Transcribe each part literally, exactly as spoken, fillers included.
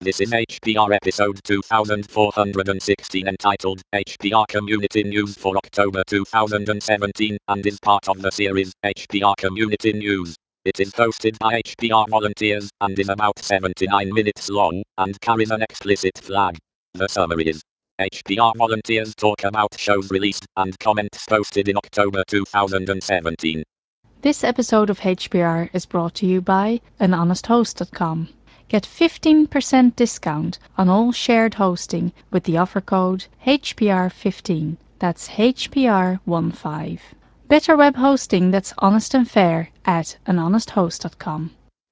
This is H P R episode two thousand four hundred sixteen entitled H P R Community News for October two thousand seventeen and is part of the series H P R Community News. It is hosted by H P R volunteers and is about seventy-nine minutes long and carries an explicit flag. The summary is H P R volunteers talk about shows released and comments posted in October two thousand seventeen. This episode of H P R is brought to you by an honest host dot com. Get fifteen percent discount on all shared hosting with the offer code H P R fifteen. That's H P R fifteen. Better web hosting that's honest and fair at an honest host dot com.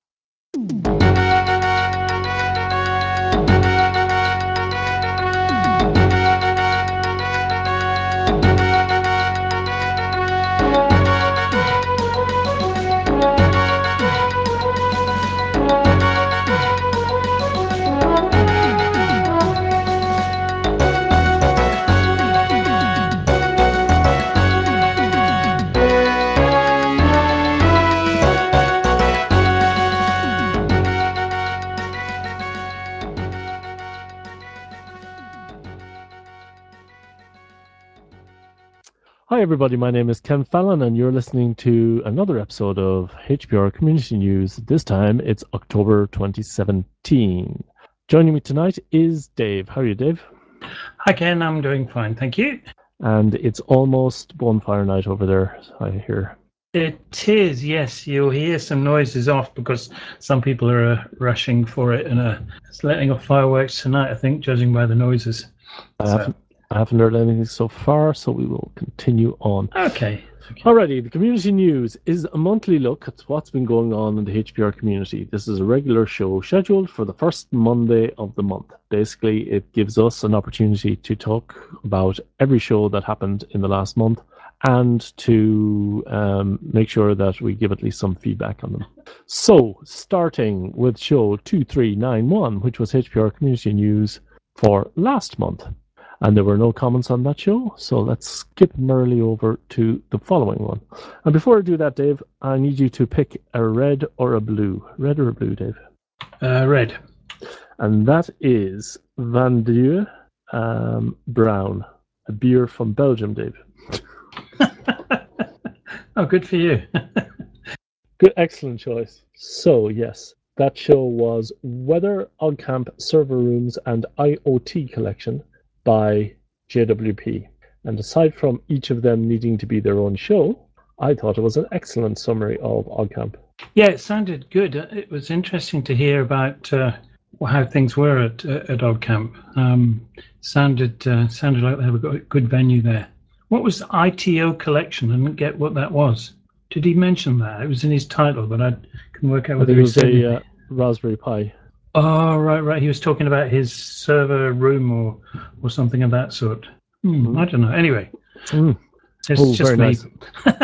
Hi everybody, my name is Ken Fallon and you're listening to another episode of H P R Community News. This time it's October twenty seventeen. Joining me tonight is Dave. How are you, Dave? Hi Ken, I'm doing fine, thank you. And it's almost bonfire night over there, I hear. It is, yes. You'll hear some noises off because some people are uh, rushing for it and uh, it's letting off fireworks tonight, I think, judging by the noises. I So- haven't I haven't heard anything so far, so we will continue on. Okay. okay. Alrighty, the community news is a monthly look at what's been going on in the H P R community. This is a regular show scheduled for the first Monday of the month. Basically, it gives us an opportunity to talk about every show that happened in the last month and to um, make sure that we give at least some feedback on them. So, starting with show two three nine one, which was H P R community news for last month. And there were no comments on that show, so let's skip merrily over to the following one. And before I do that, Dave, I need you to pick a red or a blue. Red or a blue, Dave? Uh, red. And that is Van Dieu um, Brown, a beer from Belgium, Dave. Oh, good for you. Good, excellent choice. So, yes, that show was Weather, OggCamp, Server Rooms, and I O T Collection by J W P. And aside from each of them needing to be their own show, I thought it was an excellent summary of OggCamp. Yeah, it sounded good. It was interesting to hear about uh, how things were at uh, at OggCamp. Um, sounded uh, sounded like they have a good venue there. What was the I T O collection? I didn't get what that was. Did he mention that? It was in his title, but I couldn't work out I whether think it he was said a anything. uh, Raspberry Pi. Oh, right, right. He was talking about his server room or, or something of that sort. Hmm, Mm. I don't know. Anyway, Mm. it's Oh, just very me. nice.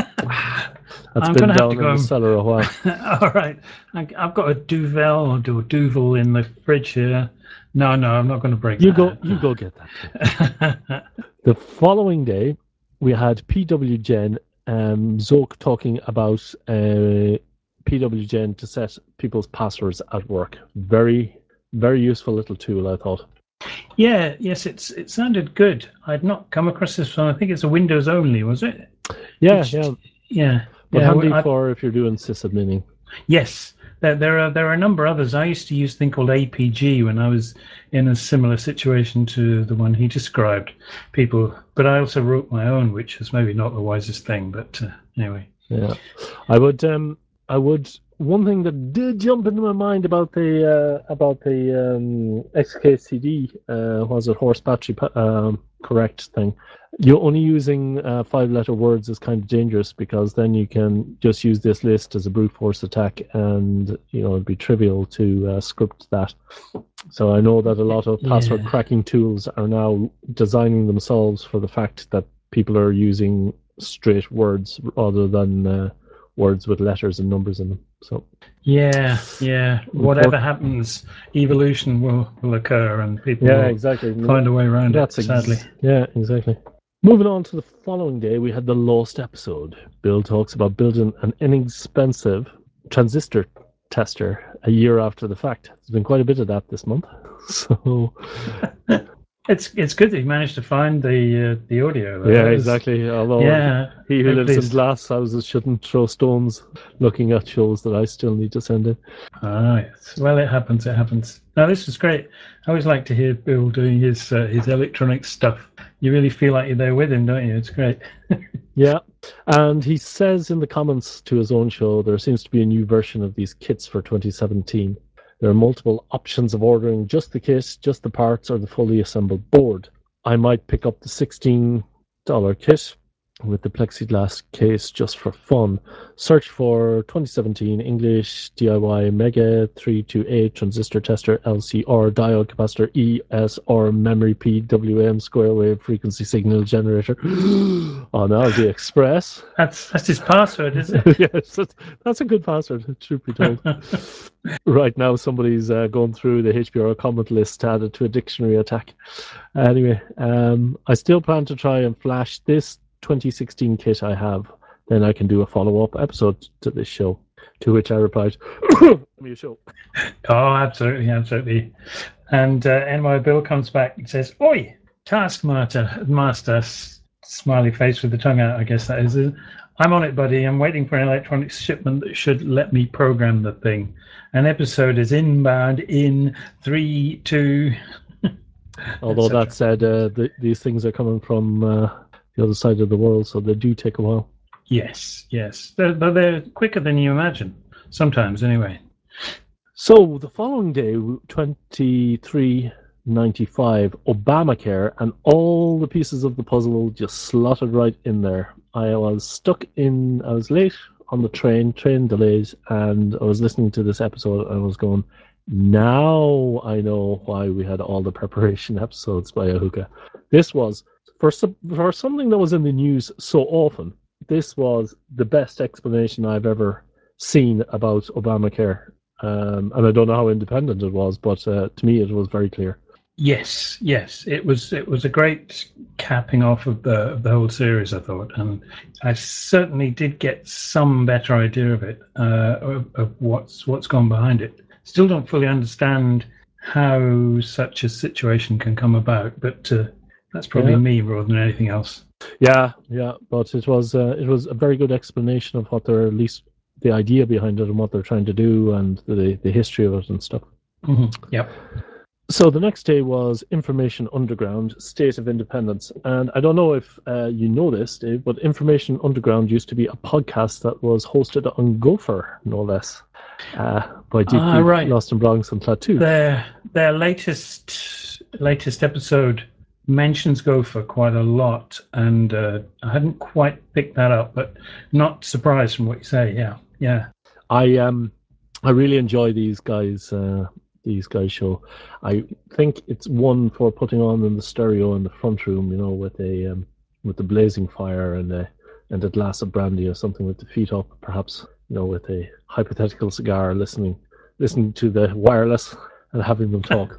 That's I'm been gonna have down to in go the and- cellar a while. All right. I, I've got a Duvel or Du- Duvel in the fridge here. No, no, I'm not going to break You that go, out. you go get that. The following day, we had P W Gen, um, Zoke talking about uh, P W Gen to set people's passwords at work. Very, very useful little tool, I thought. Yeah, yes, it's it sounded good. I'd not come across this one. I think it's a Windows only, was it? Yeah, Which- yeah, Yeah. but yeah, handy I- for if you're doing sysadmining. Yes, there, there are there are a number of others. I used to use a thing called A P G when I was in a similar situation to the one he described. People, but I also wrote my own, which is maybe not the wisest thing. But uh, anyway, Yeah, I would. Um, I would. One thing that did jump into my mind about the uh, about the um, X K C D uh, was it horse battery pa- um, correct thing. You're only using uh, five-letter words is kind of dangerous because then you can just use this list as a brute force attack, and you know it'd be trivial to uh, script that. So I know that a lot of password Yeah. cracking tools are now designing themselves for the fact that people are using straight words rather than uh, words with letters and numbers in them. So yeah, yeah. Whatever happens, evolution will, will occur, and people yeah, will exactly. find a way around That's it. Sadly, ex- yeah, exactly. Moving on to the following day, we had the Lost episode. Bill talks about building an inexpensive transistor tester a year after the fact. There's been quite a bit of that this month. So it's it's good that you managed to find the uh, the audio. yeah, was, exactly. Although yeah, he who lives pleased. in glass houses shouldn't throw stones looking at shows that I still need to send in. Ah, yes. Well, it happens. It happens. No, this is great. I always like to hear Bill doing his uh, his electronic stuff. You really feel like you're there with him, don't you? It's great. Yeah, and he says in the comments to his own show, there seems to be a new version of these kits for twenty seventeen. There are multiple options of ordering just the kit, just the parts, or the fully assembled board. I might pick up the sixteen dollars kit with the plexiglass case just for fun. Search for twenty seventeen English D I Y Mega three twenty-eight transistor tester L C R diode capacitor E S R memory P W M square wave frequency signal generator on Aldi Express. That's that's his password, is it? Yes, that's, that's a good password, truth be told. Right now, somebody's uh, going through the H P R comment list added to a dictionary attack. Anyway, um, I still plan to try and flash this twenty sixteen kit I have. Then I can do a follow-up episode to this show. To which I replied, "Me a show." Oh, absolutely, absolutely. And uh, N Y Bill comes back and says, "Oi, Taskmaster, master, s- smiley face with the tongue out. I guess that is. I'm on it, buddy. I'm waiting for an electronic shipment that should let me program the thing. An episode is inbound in three, two." Although that said, uh, the, these things are coming from uh, the other side of the world, so they do take a while. Yes, yes, they're, but they're quicker than you imagine. Sometimes, anyway. So the following day, twenty-three ninety-five, Obamacare, and all the pieces of the puzzle just slotted right in there. I was stuck in, I was late on the train, train delays, and I was listening to this episode and I was going, now I know why we had all the preparation episodes by Ahuka. This was, for, some, for something that was in the news so often, this was the best explanation I've ever seen about Obamacare. Um, and I don't know how independent it was, but uh, to me it was very clear. Yes, yes, it was. It was a great capping off of the of the whole series, I thought, and I certainly did get some better idea of it, uh, of, of what's what's gone behind it. Still don't fully understand how such a situation can come about, but uh, that's probably Yeah. me rather than anything else. Yeah, yeah, but it was uh, it was a very good explanation of what they're, at least the idea behind it and what they're trying to do and the the history of it and stuff. Mm-hmm. Yep. So the next day was Information Underground, State of Independence. And I don't know if uh, you know this, Dave, but Information Underground used to be a podcast that was hosted on Gopher, no less, uh, by Deep Ah, Deep, right. Lost in Bronx and Plateau. Their their latest latest episode mentions Gopher quite a lot, and uh, I hadn't quite picked that up, but not surprised from what you say. Yeah, yeah. I um I really enjoy these guys. Uh, these guys show. I think it's one for putting on in the stereo in the front room, you know, with a um, with the blazing fire and a and a glass of brandy or something with the feet up, perhaps, you know, with a hypothetical cigar, listening listening to the wireless and having them talk.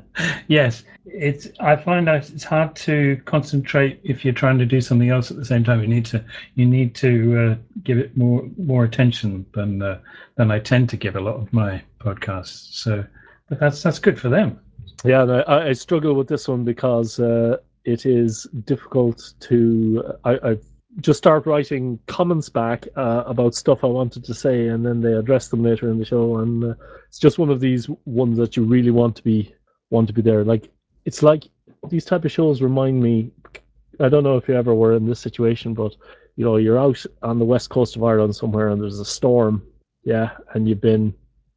Yes, it's. I find that it's hard to concentrate if you're trying to do something else at the same time. You need to you need to uh, give it more more attention than uh, than I tend to give a lot of my podcasts. So, but that's that's good for them. Yeah, and I, I struggle with this one because uh, it is difficult to. I, I've just start writing comments back uh, about stuff I wanted to say, and then they address them later in the show. And uh, it's just one of these ones that you really want to be want to be there. Like it's like these type of shows remind me. I don't know if you ever were in this situation, but you know you're out on the west coast of Ireland somewhere, and there's a storm, yeah, and you've been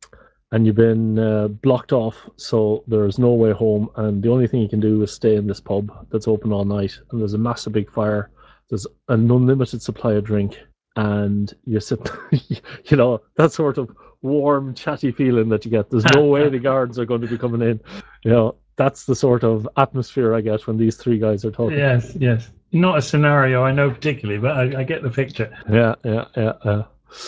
and you've been uh, blocked off, so there's no way home, and the only thing you can do is stay in this pub that's open all night, and there's a massive big fire. There's an unlimited supply of drink, and you sit, you know, that sort of warm, chatty feeling that you get. There's no way the guards are going to be coming in. You know, that's the sort of atmosphere I get when these three guys are talking. Yes, yes. Not a scenario I know particularly, but I, I get the picture. Yeah, yeah, yeah. yeah.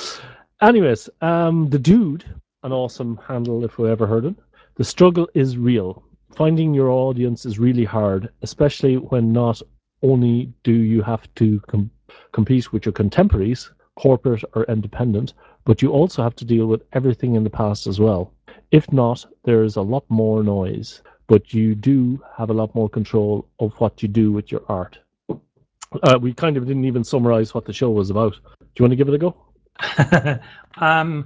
Anyways, um, the dude, an awesome handle if we ever heard it. The struggle is real. Finding your audience is really hard, especially when not only do you have to com- compete with your contemporaries, corporate or independent, but you also have to deal with everything in the past as well. If not, there's a lot more noise, but you do have a lot more control of what you do with your art. Uh, we kind of didn't even summarize what the show was about. Do you want to give it a go? um,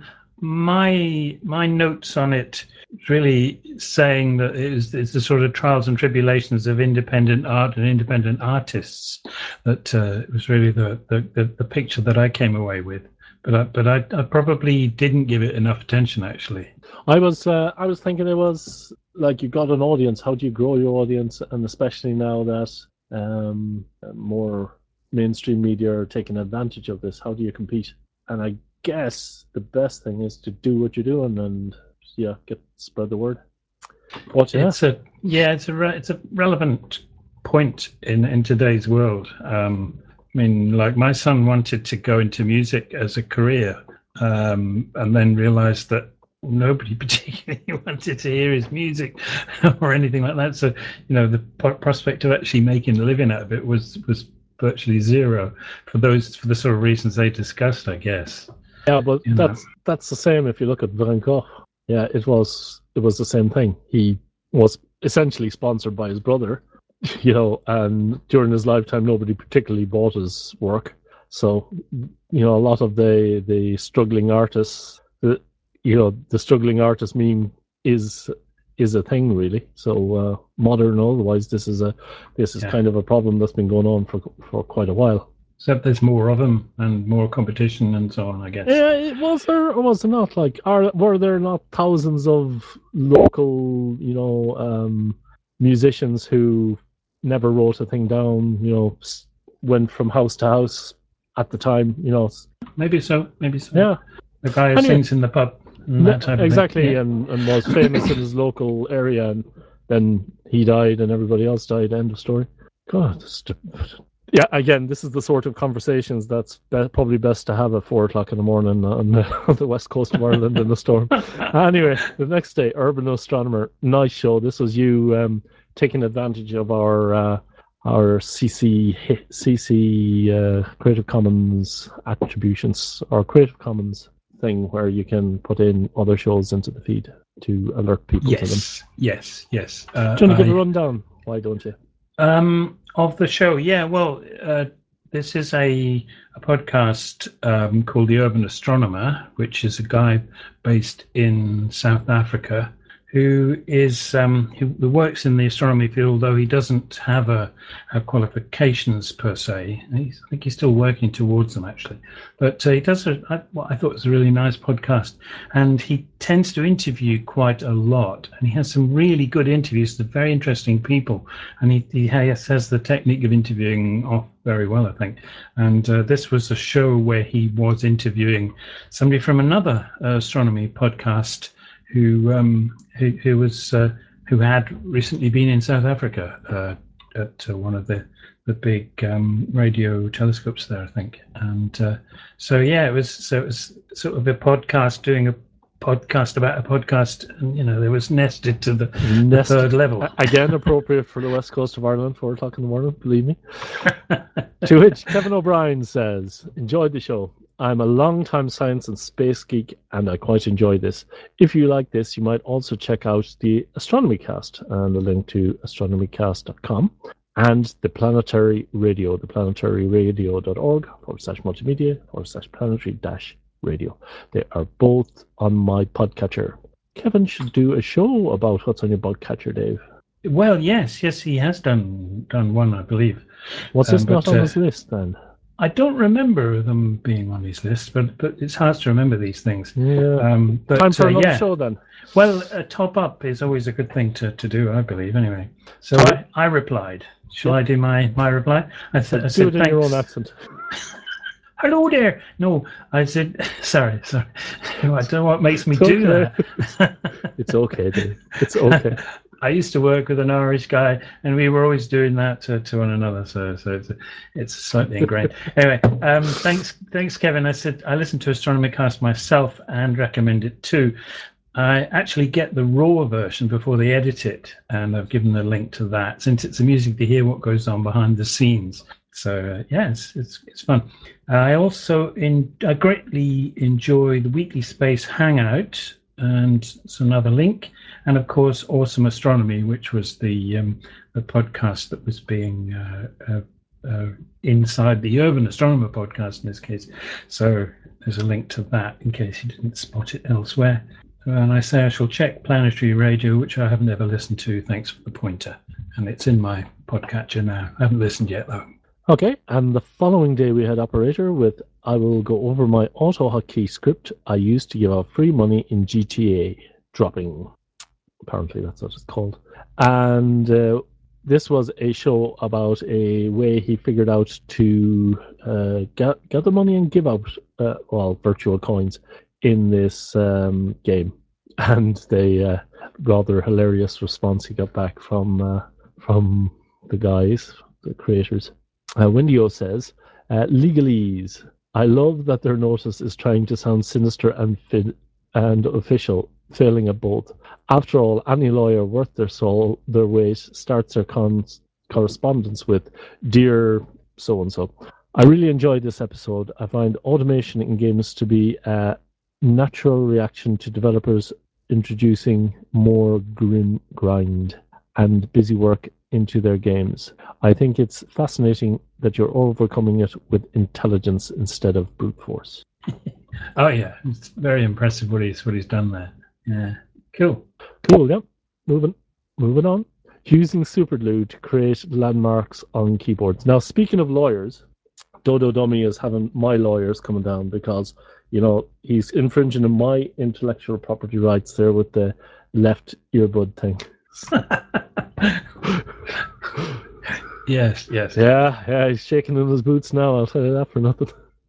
my my notes on it really saying that it is, it's the sort of trials and tribulations of independent art and independent artists that uh, was really the, the, the picture that I came away with. But I, but I, I probably didn't give it enough attention, actually. I was uh, I was thinking it was like you got an audience. How do you grow your audience? And especially now that um, more mainstream media are taking advantage of this, how do you compete? And I guess the best thing is to do what you're doing and yeah, get spread the word. What yeah. It's a yeah, it's a re- it's a relevant point in in today's world. Um, I mean, like my son wanted to go into music as a career, um, and then realized that nobody particularly wanted to hear his music or anything like that. So, you know, the p- prospect of actually making a living out of it was was virtually zero for those for the sort of reasons they discussed, I guess. Yeah, but you that's know. that's the same if you look at Van Gogh. Yeah, it was it was the same thing. He was essentially sponsored by his brother, you know, and during his lifetime nobody particularly bought his work. So, you know, a lot of the the struggling artists, the, you know, the struggling artist meme is is a thing really. So uh, modern or otherwise, this is a this is Yeah. kind of a problem that's been going on for for quite a while. Except there's more of them and more competition and so on, I guess. Yeah, it was there or was it not? Like, are were there not thousands of local, you know, um, musicians who never wrote a thing down? You know, went from house to house at the time. You know, maybe so. Maybe so. Yeah, the guy who anyway, sings in the pub. And that type exactly, of thing. Yeah. and and was famous in his local area, and then he died, and everybody else died. End of story. God, yeah, again, this is the sort of conversations that's be- probably best to have at four o'clock in the morning on the, on the west coast of Ireland in the storm. Anyway, the next day, Urban Astronomer, nice show. This was you um, taking advantage of our uh, our C C C C uh, Creative Commons attributions, or Creative Commons thing where you can put in other shows into the feed to alert people yes, to them. Yes, yes, uh, Do you want to give I, a rundown? Why don't you? Um, of the show, yeah. Well, uh, this is a a podcast um, called The Urban Astronomer, which is a guy based in South Africa who is um, who works in the astronomy field, though he doesn't have a have qualifications per se. He's, I think he's still working towards them actually, but uh, he does a, I, what I thought was a really nice podcast, and he tends to interview quite a lot, and he has some really good interviews with very interesting people, and he, he has, has the technique of interviewing off very well, I think. And uh, this was a show where he was interviewing somebody from another uh, astronomy podcast who um, who, who was uh, who had recently been in South Africa uh, at uh, one of the the big um, radio telescopes there, I think. And uh, so yeah, it was so it was sort of a podcast doing a podcast about a podcast, and you know, there was nested to the, the third level. Again, appropriate for the west coast of Ireland, four o'clock in the morning, believe me. To which Kevin O'Brien says, enjoyed the show. I'm a long-time science and space geek, and I quite enjoy this. If you like this, you might also check out the Astronomy Cast, and a link to astronomy cast dot com, and the Planetary Radio, the planetary radio dot org forward slash multimedia forward slash planetary dash radio. They are both on my podcatcher. Kevin should do a show about what's on your podcatcher, Dave. Well, yes, yes, he has done done one, I believe. Was this um, not on uh, his list then? I don't remember them being on his list, but but it's hard to remember these things. Yeah. Um, but, Time for uh, another yeah. show then. Well, a top up is always a good thing to, to do, I believe. Anyway, so I, I replied. Shall yep. I do my, my reply? I, th- I do said, it in thanks. your own accent. Hello there. No, I said, sorry, sorry. I don't know what makes me it's do okay. that. It's okay, Dave. It's okay. I used to work with an Irish guy, and we were always doing that to, to one another. So, so it's, it's slightly ingrained. Anyway, um, thanks, thanks, Kevin. I said I listened to Astronomy Cast myself and recommend it too. I actually get the raw version before they edit it, and I've given a link to that, since it's amusing to hear what goes on behind the scenes. So uh, yeah, it's, it's it's fun. Uh, I also in I greatly enjoy the Weekly Space Hangout, and it's another link, and of course Awesome Astronomy, which was the um, the podcast that was being uh, uh, uh, inside the Urban Astronomer podcast in this case. So there's a link to that in case you didn't spot it elsewhere. And I say I shall check Planetary Radio, which I haven't ever listened to. Thanks for the pointer. And it's in my podcatcher now. I haven't listened yet, though. Okay, and the following day we had Operator with I will go over my auto hotkey script I used to give out free money in G T A dropping. Apparently that's what it's called. And uh, this was a show about a way he figured out to uh, get, gather money and give out, uh, well, virtual coins in this um, game. And the uh, rather hilarious response he got back from uh, from the guys, the creators. Uh, Windio says, uh, legalese. I love that their notice is trying to sound sinister and fi- and official, failing at both. After all, any lawyer worth their soul, their weight, starts their con- correspondence with Dear so-and-so. I really enjoyed this episode. I find automation in games to be a natural reaction to developers introducing more grim grind and busy work into their games. I think it's fascinating that you're overcoming it with intelligence instead of brute force. Oh yeah, it's very impressive what he's what he's done there. Yeah, cool. Cool. Yep. Moving, moving on. Using Superglue to create landmarks on keyboards. Now, speaking of lawyers, Dodo Dummy is having my lawyers coming down because you know he's infringing on my intellectual property rights there with the left earbud thing. Yes, yes. Yeah, yeah, he's shaking in his boots now, I'll tell you that for nothing.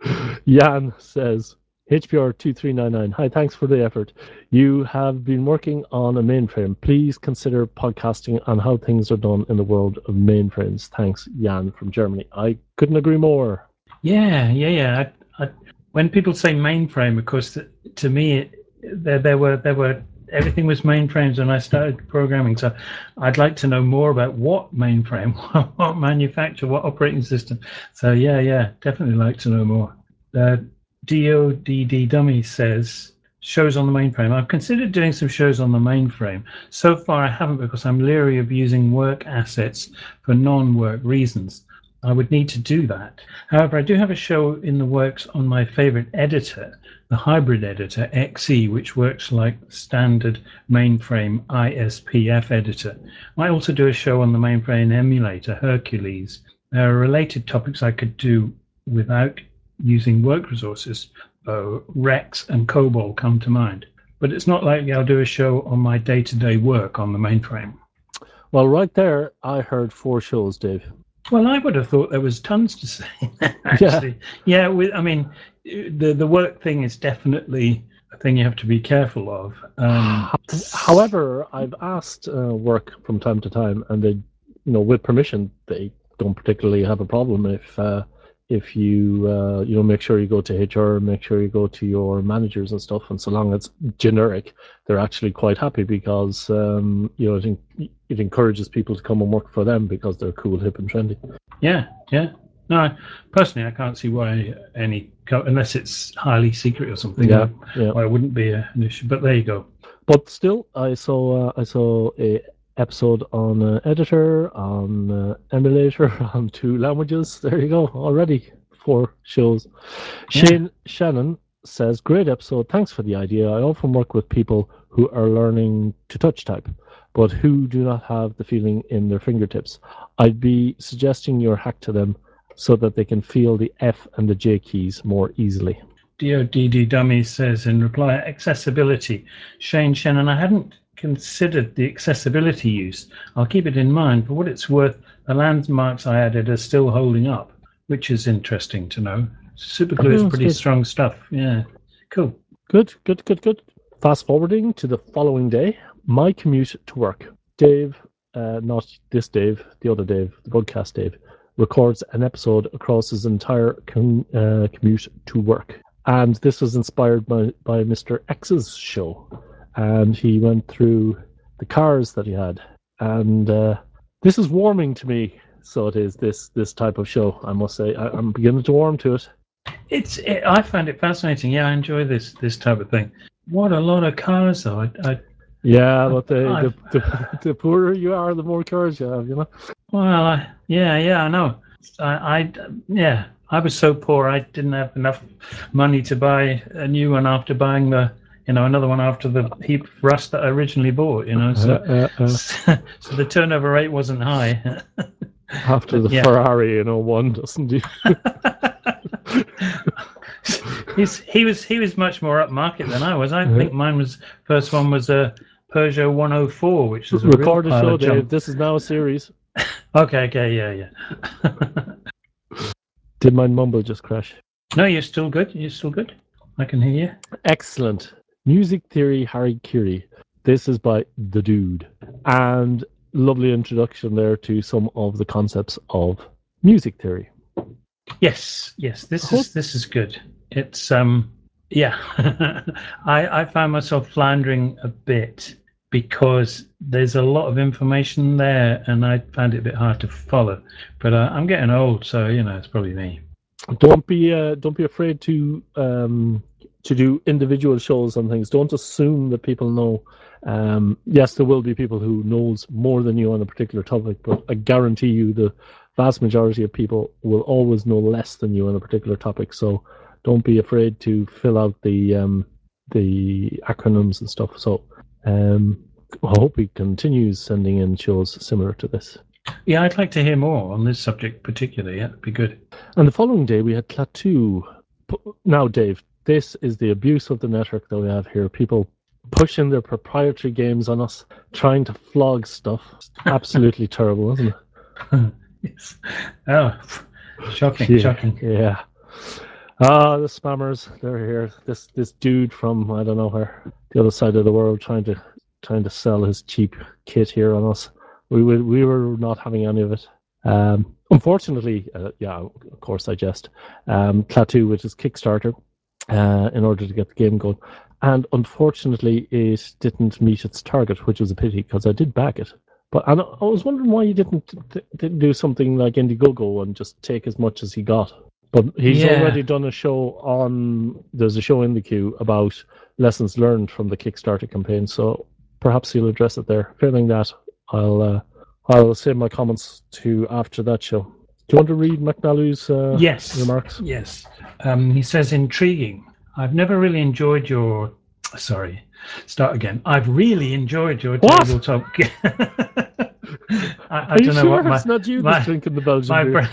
Jan says, H P R two three nine nine, hi, thanks for the effort. You have been working on a mainframe. Please consider podcasting on how things are done in the world of mainframes. Thanks, Jan from Germany. I couldn't agree more. Yeah, yeah, yeah. I, I, when people say mainframe, of course, to, to me, it, there, there were there were everything was mainframes when I started programming. So I'd like to know more about what mainframe, what manufacturer, what operating system. So yeah, yeah, definitely like to know more. Uh, D O D D Dummy says, shows on the mainframe. I've considered doing some shows on the mainframe. So far I haven't because I'm leery of using work assets for non-work reasons. I would need to do that. However, I do have a show in the works on my favorite editor, the hybrid editor X E, which works like standard mainframe I S P F editor. I also do a show on the mainframe emulator Hercules. There are related topics I could do without using work resources. Uh, Rex and COBOL come to mind. But it's not likely I'll do a show on my day-to-day work on the mainframe. Well, right there, I heard four shows, Dave. Well, I would have thought there was tons to say. Actually, yeah. yeah with, I mean, the the work thing is definitely a thing you have to be careful of. Um, However, I've asked uh, work from time to time, and they, you know, with permission, they don't particularly have a problem if uh, if you uh, you know make sure you go to H R, make sure you go to your managers and stuff, and so long as it's generic, they're actually quite happy because um, you know it, it encourages people to come and work for them because they're cool, hip, and trendy. Yeah, yeah. No, personally, I can't see why any unless it's highly secret or something. Yeah, why, yeah. why it wouldn't be a, an issue. But there you go. But still, I saw uh, I saw a episode on uh, editor, on uh, emulator, on two languages. There you go, already four shows. Yeah. Shane Shannon says, "Great episode. Thanks for the idea. I often work with people who are learning to touch type, but who do not have the feeling in their fingertips. I'd be suggesting your hack to them so that they can feel the F and the J keys more easily." D O D D Dummy says in reply, accessibility. Shane Shannon, I hadn't considered the accessibility use. I'll keep it in mind. For what it's worth, the landmarks I added are still holding up, which is interesting to know. Superglue is Oh, pretty good. strong stuff. Yeah, cool. Good, good, good, good. Fast forwarding to the following day, my commute to work. Dave, uh, not this Dave, the other Dave, the broadcast Dave, records an episode across his entire com- uh, commute to work. And this was inspired by, by Mister X's show. And he went through the cars that he had. And uh, this is warming to me, So it is this this type of show. I must say, I, I'm beginning to warm to it. It's. It, I find it fascinating. Yeah, I enjoy this this type of thing. What a lot of cars, though. I, I Yeah, but the, I've- the, the the poorer you are, the more cars you have. You know. well, I, yeah, yeah, I know. I, I, yeah, I was so poor I didn't have enough money to buy a new one after buying the, you know, another one after the heap of rust that I originally bought. You know, so Uh, uh, uh, so the turnover rate wasn't high. after the yeah. Ferrari, you know, one doesn't do. He's, he was he was much more upmarket than I was. I Uh-huh. think mine was first one was a Peugeot one oh four, which is a Record real a pile show, of Dave. junk. This is now a series. Okay, okay, yeah, yeah. Did my mumble just crash? No, you're still good. You're still good. I can hear you. Excellent. Music Theory Harry Curie. This is by The Dude. And lovely introduction there to some of the concepts of music theory. Yes, yes. This Cool. is this is good. It's um, yeah. I I found myself floundering a bit because there's a lot of information there, and I found it a bit hard to follow. But uh, I'm getting old, so you know it's probably me. Don't be uh, don't be afraid to um, to do individual shows on things. Don't assume that people know. Um, yes, there will be people who knows more than you on a particular topic, but I guarantee you the vast majority of people will always know less than you on a particular topic. So don't be afraid to fill out the um, the acronyms and stuff. So um, I hope he continues sending in shows similar to this. Yeah, I'd like to hear more on this subject particularly. Yeah, it'd be good. And the following day, we had Klaatu. Now, Dave, this is the abuse of the network that we have here. People pushing their proprietary games on us, trying to flog stuff. Absolutely terrible, isn't it? Yes. Oh, shocking, Yeah, shocking. yeah. Ah, the spammers, they're here. This this dude from I don't know where, the other side of the world, trying to trying to sell his cheap kit here on us. We we, we were not having any of it. Um, unfortunately, uh, yeah, of course I jest. Um, Klaatu, which is Kickstarter, uh, in order to get the game going, and unfortunately, it didn't meet its target, which was a pity because I did back it. But and I was wondering why you didn't, didn't do something like Indiegogo and just take as much as he got. But he's Yeah. already done a show on. There's a show in the queue about lessons learned from the Kickstarter campaign, so perhaps he'll address it there. Failing that, I'll uh, I'll save my comments to after that show. Do you want to read McNally's uh, Yes. remarks? Yes. Um, he says intriguing. I've never really enjoyed your. Sorry. Start again. I've really enjoyed your What? tabletop. I, I Are you don't know sure what my. it's not you my, that's drinking the Belgian my beer?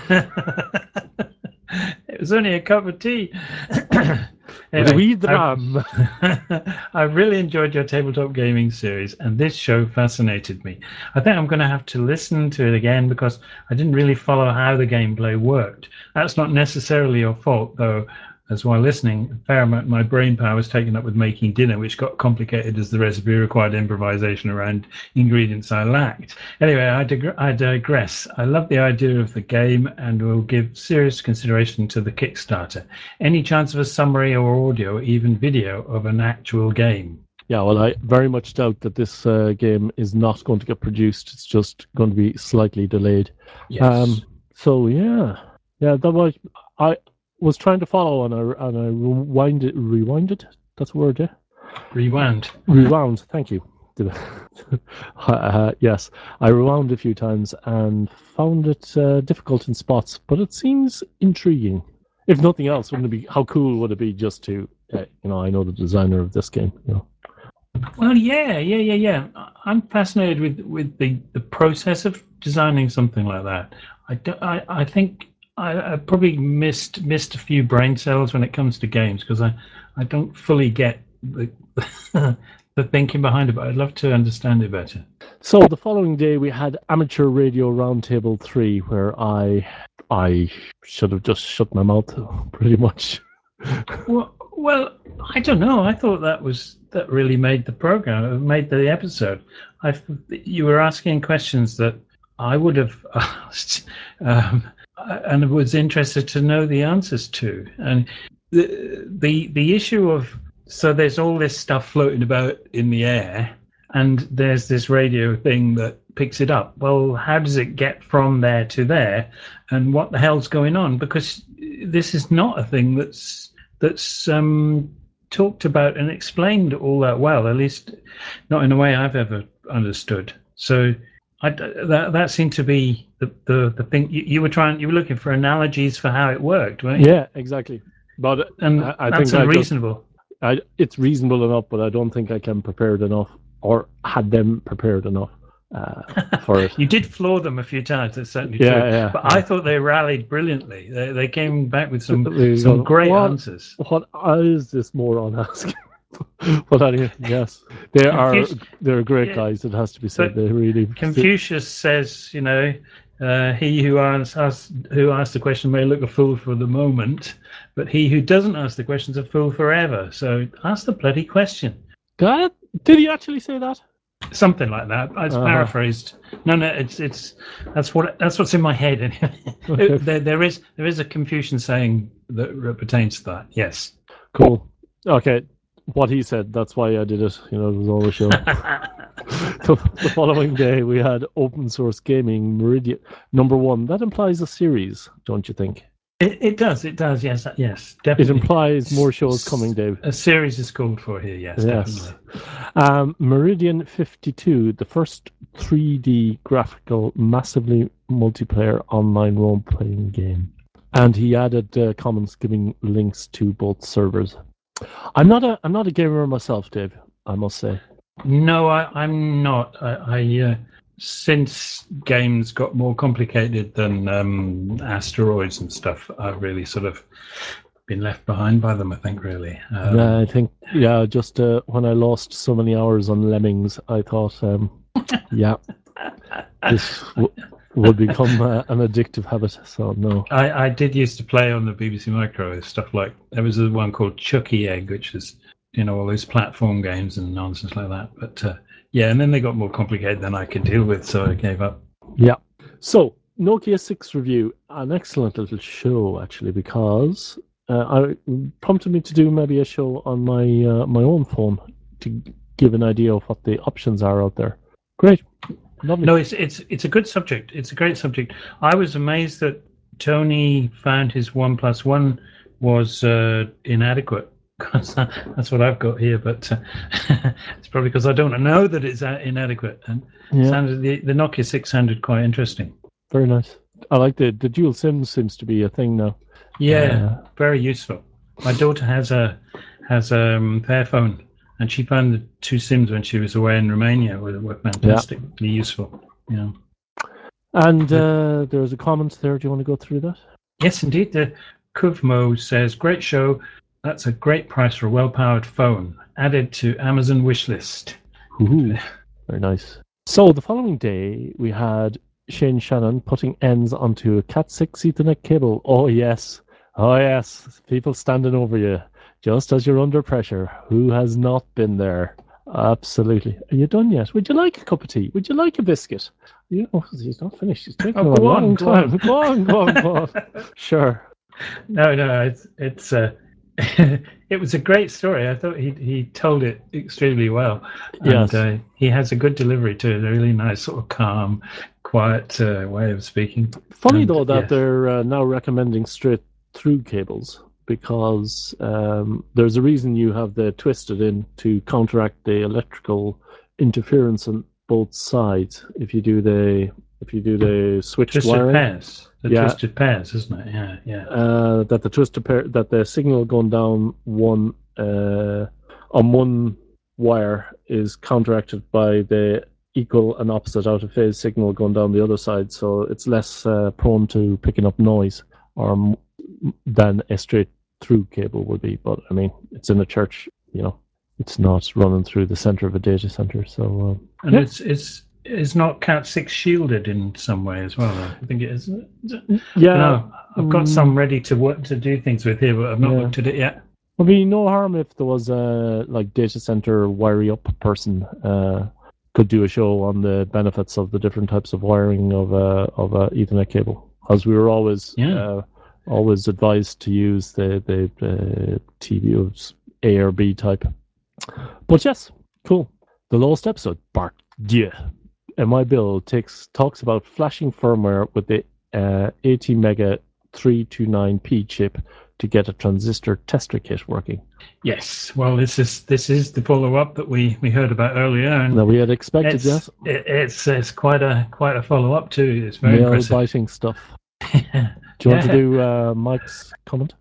br- It was only a cup of tea. With a wee I've, dram. I've really enjoyed your tabletop gaming series, and this show fascinated me. I think I'm going to have to listen to it again because I didn't really follow how the gameplay worked. That's not necessarily your fault, though. As while listening, a fair amount my brain power was taken up with making dinner, which got complicated as the recipe required improvisation around ingredients I lacked. Anyway, I, dig- I digress. I love the idea of the game and will give serious consideration to the Kickstarter. Any chance of a summary or audio, even video, of an actual game? Yeah, well, I very much doubt that this uh, game is not going to get produced. It's just going to be slightly delayed. Yes. Um, so yeah, yeah, that was I was trying to follow and I and I rewinded, rewinded. That's a word, yeah. Rewound. Rewound. Thank you. uh, yes, I rewound a few times and found it uh, difficult in spots, but it seems intriguing. If nothing else, wouldn't it be? How cool would it be just to, uh, you know, I know the designer of this game. You know. Well, yeah, yeah, yeah, yeah. I- I'm fascinated with, with the, the process of designing something like that. I, do, I, I think I, I probably missed missed a few brain cells when it comes to games because I, I don't fully get the the thinking behind it, but I'd love to understand it better. So the following day we had Amateur Radio Roundtable three, where I I should have just shut my mouth pretty much. Well, well, I don't know. I thought that was that really made the program, made the episode. I you were asking questions that I would have asked, um, and was interested to know the answers to. And the the the issue of so there's all this stuff floating about in the air, and there's this radio thing that picks it up. Well, how does it get from there to there, and what the hell's going on? Because this is not a thing that's that's um, talked about and explained all that well. At least, not in a way I've ever understood. So. I, that that seemed to be the, the, the thing you, you were trying. You were looking for analogies for how it worked, weren't you? Yeah, exactly. But and I, I that's think unreasonable. I, just, I it's reasonable enough, but I don't think I can prepared enough or had them prepared enough uh, for it. You did floor them a few times. That's certainly yeah, true. Yeah, but yeah. I thought they rallied brilliantly. They they came back with some There some go. great what, answers. What is this moron asking? But anyway, yes, they Confuci- are. They're great yeah, guys. It has to be said. but They really. Confucius says, you know, uh, he who asks who asks the question may look a fool for the moment, but he who doesn't ask the question is a fool forever. So ask the bloody question. God, did he actually say that? Something like that. It's Uh-huh. paraphrased. No, no, it's it's that's what that's what's in my head anyway. Okay. there, there is there is a Confucian saying that pertains to that. Yes. Cool. Okay. What he said. That's why I did it. You know, it was all a show. the, the following day, we had open source gaming Meridian number one. That implies a series, don't you think? It, it does. It does. Yes. Yes. It Definitely. implies more shows coming, Dave. A series is called for here. Yes. Yes. Definitely. Um, Meridian fifty-two, the first three D graphical, massively multiplayer online role-playing game, and he added uh, comments giving links to both servers. I'm not a I'm not a gamer myself, Dave. I must say. No, I, I'm not. I, I uh, since games got more complicated than um, asteroids and stuff, I've really sort of been left behind by them. I think really. Um, yeah, I think yeah. Just uh, when I lost so many hours on Lemmings, I thought, um, yeah, this w- would become uh, an addictive habit. So no. I, I did used to play on the B B C Micro stuff like there was one called Chucky Egg, which is you know all those platform games and nonsense like that. But uh, yeah, and then they got more complicated than I could deal with, so I gave up. Yeah. So Nokia six review, an excellent little show actually, because uh, I prompted me to do maybe a show on my uh, my own phone to give an idea of what the options are out there. Great. Lovely. No, it's it's it's a good subject. It's a great subject. I was amazed that Tony found his One Plus One was uh, inadequate. That's what I've got here, but uh, it's probably because I don't know that it's inadequate. And yeah. sounded, the the Nokia six sounded quite interesting. Very nice. I like the the dual SIM seems to be a thing now. Yeah, uh, very useful. My daughter has a has a um, Fairphone, and she found the two SIMs when she was away in Romania were, were fantastically yeah. useful. Yeah. And uh, there's a comment there. Do you want to go through that? Yes, indeed. The Kuvmo says, "Great show. That's a great price for a well-powered phone. Added to Amazon wishlist." Ooh, very nice. So the following day we had Shane Shannon putting ends onto a Cat six Ethernet cable. Oh yes, oh yes. People standing over you just as you're under pressure. Who has not been there? Absolutely. Are you done yet? Would you like a cup of tea? Would you like a biscuit? You know, he's not finished. He's taking oh, a go long on, time. Go go on, go on, go on. Sure. No, no, it's it's uh, it was a great story. I thought he he told it extremely well. And, yes. Uh, he has a good delivery too. A really nice, sort of calm, quiet uh, way of speaking. Funny and, though that yes. they're uh, now recommending straight through cables, because um, there's a reason you have the twisted in to counteract the electrical interference on both sides. If you do the if you do the switched twisted wiring, pairs, the yeah, twisted pairs, isn't it? Yeah, yeah. Uh, that the twisted pair that the signal going down one uh, on one wire is counteracted by the equal and opposite out of phase signal going down the other side, so it's less uh, prone to picking up noise or m- than a straight through cable would be. But I mean, it's in a church, you know, it's not running through the center of a data center. So um, and yeah. it's it's it's not Cat six shielded in some way as well. I think it is. Yeah, no, I've got mm, some ready to work to do things with here, but I've not yeah. looked at it yet. Would be no harm if there was a like data center wiring up person uh, could do a show on the benefits of the different types of wiring of a of a Ethernet cable, because we were always yeah. uh, always advised to use the the uh, T V Os A or B type. But yes, cool. The lowest episode, Bart Dieu. M I Build takes talks about flashing firmware with the uh, eighty mega three twenty-nine P chip to get a transistor tester kit working. Yes, well, this is this is the follow up that we, we heard about earlier, and Now we had expected, it's yes, it, it's it's quite a quite a follow up too. It's very nail impressive. biting stuff. Do you want to Yeah. do uh, Mike's comment?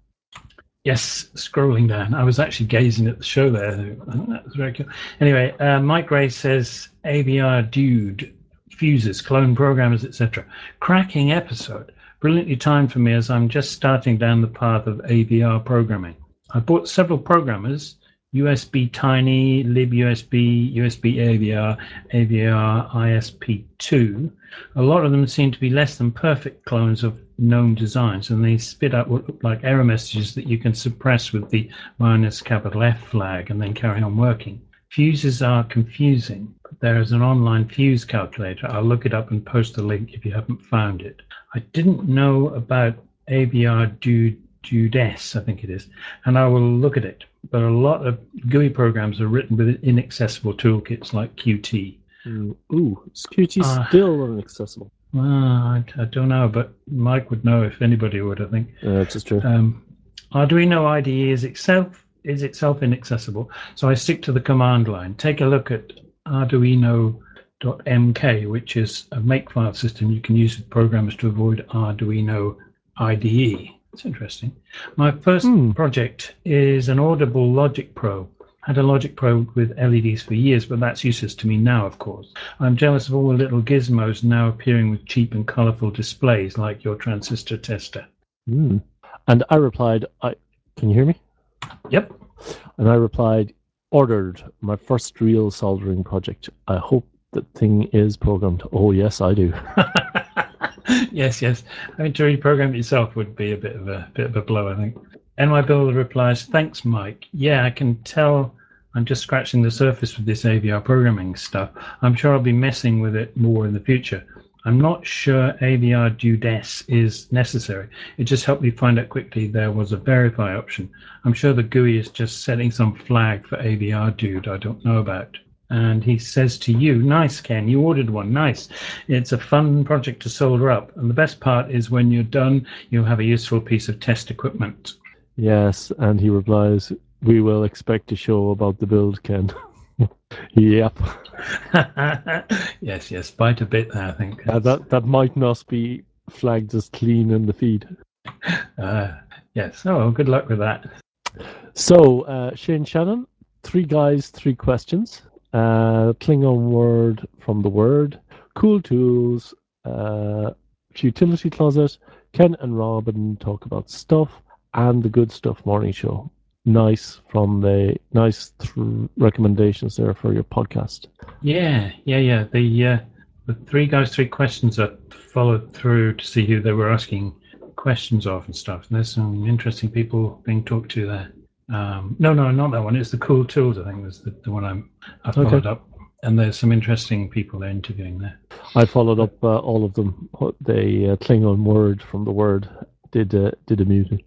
Yes, scrolling down. I was actually gazing at the show there. That was very cool. Anyway, uh, Mike Ray says A V R dude, fuses, clone programmers, et cetera. Cracking episode. Brilliantly timed for me as I'm just starting down the path of A V R programming. I bought several programmers, U S B Tiny, libUSB, U S B A V R, A V R I S P two. A lot of them seem to be less than perfect clones of known designs, and they spit out what look like error messages that you can suppress with the minus capital F flag and then carry on working. Fuses are confusing, but there is an online fuse calculator. I'll look it up and post a link if you haven't found it. I didn't know about A V R Dude Dudes, I think it is, and I will look at it. But a lot of G U I programs are written with inaccessible toolkits like Qt. Mm, ooh, is Qt Uh, still inaccessible? Uh, I, I don't know, but Mike would know if anybody would, I think. Uh, that's just true. Um, Arduino I D E is itself is itself inaccessible, so I stick to the command line. Take a look at arduino dot m k, which is a makefile system you can use with programmers to avoid Arduino I D E. It's interesting. My first Hmm. project is an Audible Logic Pro. Had a Logic Pro with L E Ds for years, but that's useless to me now, of course. I'm jealous of all the little gizmos now appearing with cheap and colourful displays like your transistor tester. Hmm. And I replied, "I can you hear me?" Yep. And I replied, "Ordered my first real soldering project. I hope the thing is programmed." Oh yes, I do. yes, yes. I mean, to reprogram it yourself would be a bit of a bit of a blow, I think. N Y Builder replies, "Thanks, Mike. Yeah, I can tell I'm just scratching the surface with this A V R programming stuff. I'm sure I'll be messing with it more in the future. I'm not sure A V R Dudes is necessary. It just helped me find out quickly there was a verify option. I'm sure the G U I is just setting some flag for A V R Dude I don't know about." And he says to you, "Nice, Ken, you ordered one. Nice. It's a fun project to solder up. And the best part is when you're done, you'll have a useful piece of test equipment." Yes, and he replies, "We will expect a show about the build, Ken." Yep. yes, yes. Bite a bit there, I think. Uh, that that might not be flagged as clean in the feed. Uh, yes. Oh, well, good luck with that. So, uh, Shane Shannon, three guys, three questions. Uh, Klingon word from the word, cool tools, uh, futility closet. Ken and Robin talk about stuff, and the Good Stuff Morning Show. Nice from the nice th- recommendations there for your podcast. Yeah, yeah, yeah. The uh, the three guys, three questions I followed through to see who they were asking questions of and stuff. And there's some interesting people being talked to there. Um, no, no, not that one. It's the Cool Tools, I think, was the, the one I'm, I followed Okay. up. And there's some interesting people they're interviewing there. I followed up uh, all of them. The uh, Klingon word from the word did uh, did amuse me.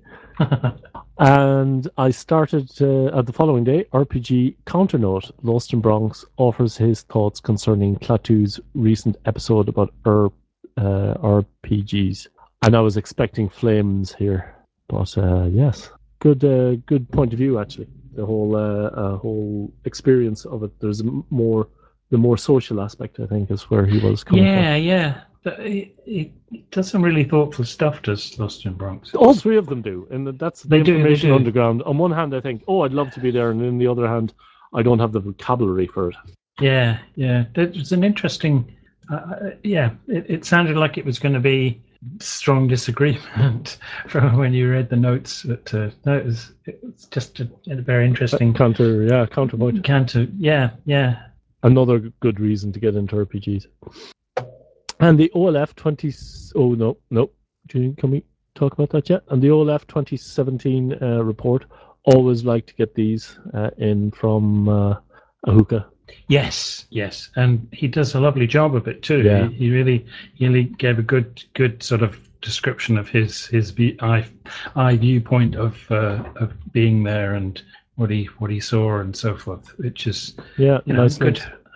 And I started uh, at the following day. R P G Counternote, Lost in Bronx, offers his thoughts concerning Klaatu's recent episode about R, uh, R P Gs. And I was expecting flames here, but uh, yes, good uh, good point of view actually. The whole uh, uh, whole experience of it. There's more the more social aspect, I think, is where he was coming yeah, from. yeah. It, it, it does some really thoughtful stuff, does Lost in Bronx. All three of them do, and that's the They do, they information do. underground. On one hand, I think, oh, I'd love to be there, and on the other hand, I don't have the vocabulary for it. Yeah, yeah. There's an interesting. Uh, yeah, it, it sounded like it was going to be strong disagreement from when you read the notes. But uh, no, it was, it was just a, a very interesting Counter, yeah, counterpoint. counter. Yeah, yeah. Another good reason to get into R P Gs. And the O L F twenty. Oh no, no. Can we talk about that yet? And the O L F twenty seventeen uh, report. Always like to get these uh, in from uh, Ahuka. Yes, yes, and he does a lovely job of it too. Yeah. He, he really, he really gave a good, good sort of description of his his eye, eye viewpoint of uh, of being there and what he what he saw and so forth, which is Yeah, you know, nice good, links.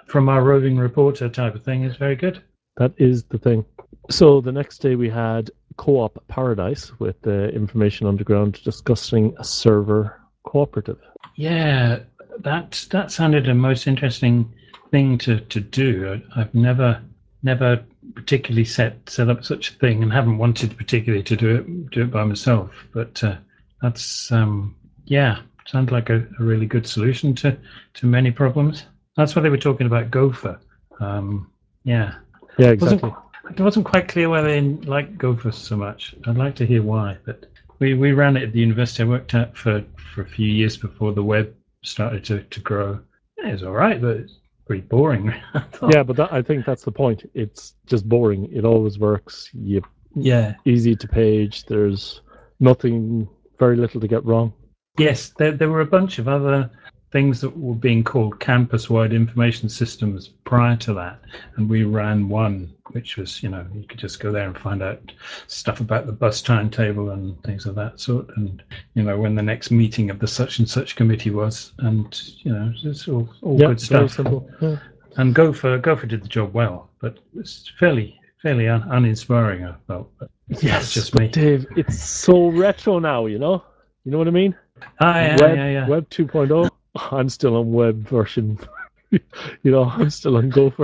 from our roving reporter type of thing is very good. That is the thing. So the next day we had Co-op Paradise with uh, Information Underground discussing a server cooperative. Yeah, that that sounded a most interesting thing to, to do. I, I've never never particularly set set up such a thing, and haven't wanted particularly to do it do it by myself. But uh, that's um, yeah, sounds like a, a really good solution to, to many problems. That's what they were talking about Gopher. Um, yeah, Yeah, it wasn't, exactly. it wasn't quite clear why they didn't like Gopher so much. I'd like to hear why, but we, we ran it at the university I worked at for, for a few years before the web started to, to grow. It was all right, but it's pretty boring. I thought. Yeah, but that, I think that's the point. It's just boring. It always works. You Yeah. easy to page. There's nothing, very little to get wrong. Yes, there, there were a bunch of other things that were being called campus-wide information systems prior to that, and we ran one which was, you know, you could just go there and find out stuff about the bus timetable and things of that sort, and, you know, when the next meeting of the such and such committee was, and, you know, it's all, all Yeah, good very stuff. simple. Yeah. And Gopher, Gopher did the job well, but it's fairly fairly un- uninspiring, I felt. But Yes, that's just but me. Dave, it's so retro now, you know? You know what I mean? Ah, yeah, Web, yeah, yeah. Web two point oh. I'm still on web version. You know, I'm still on Gopher.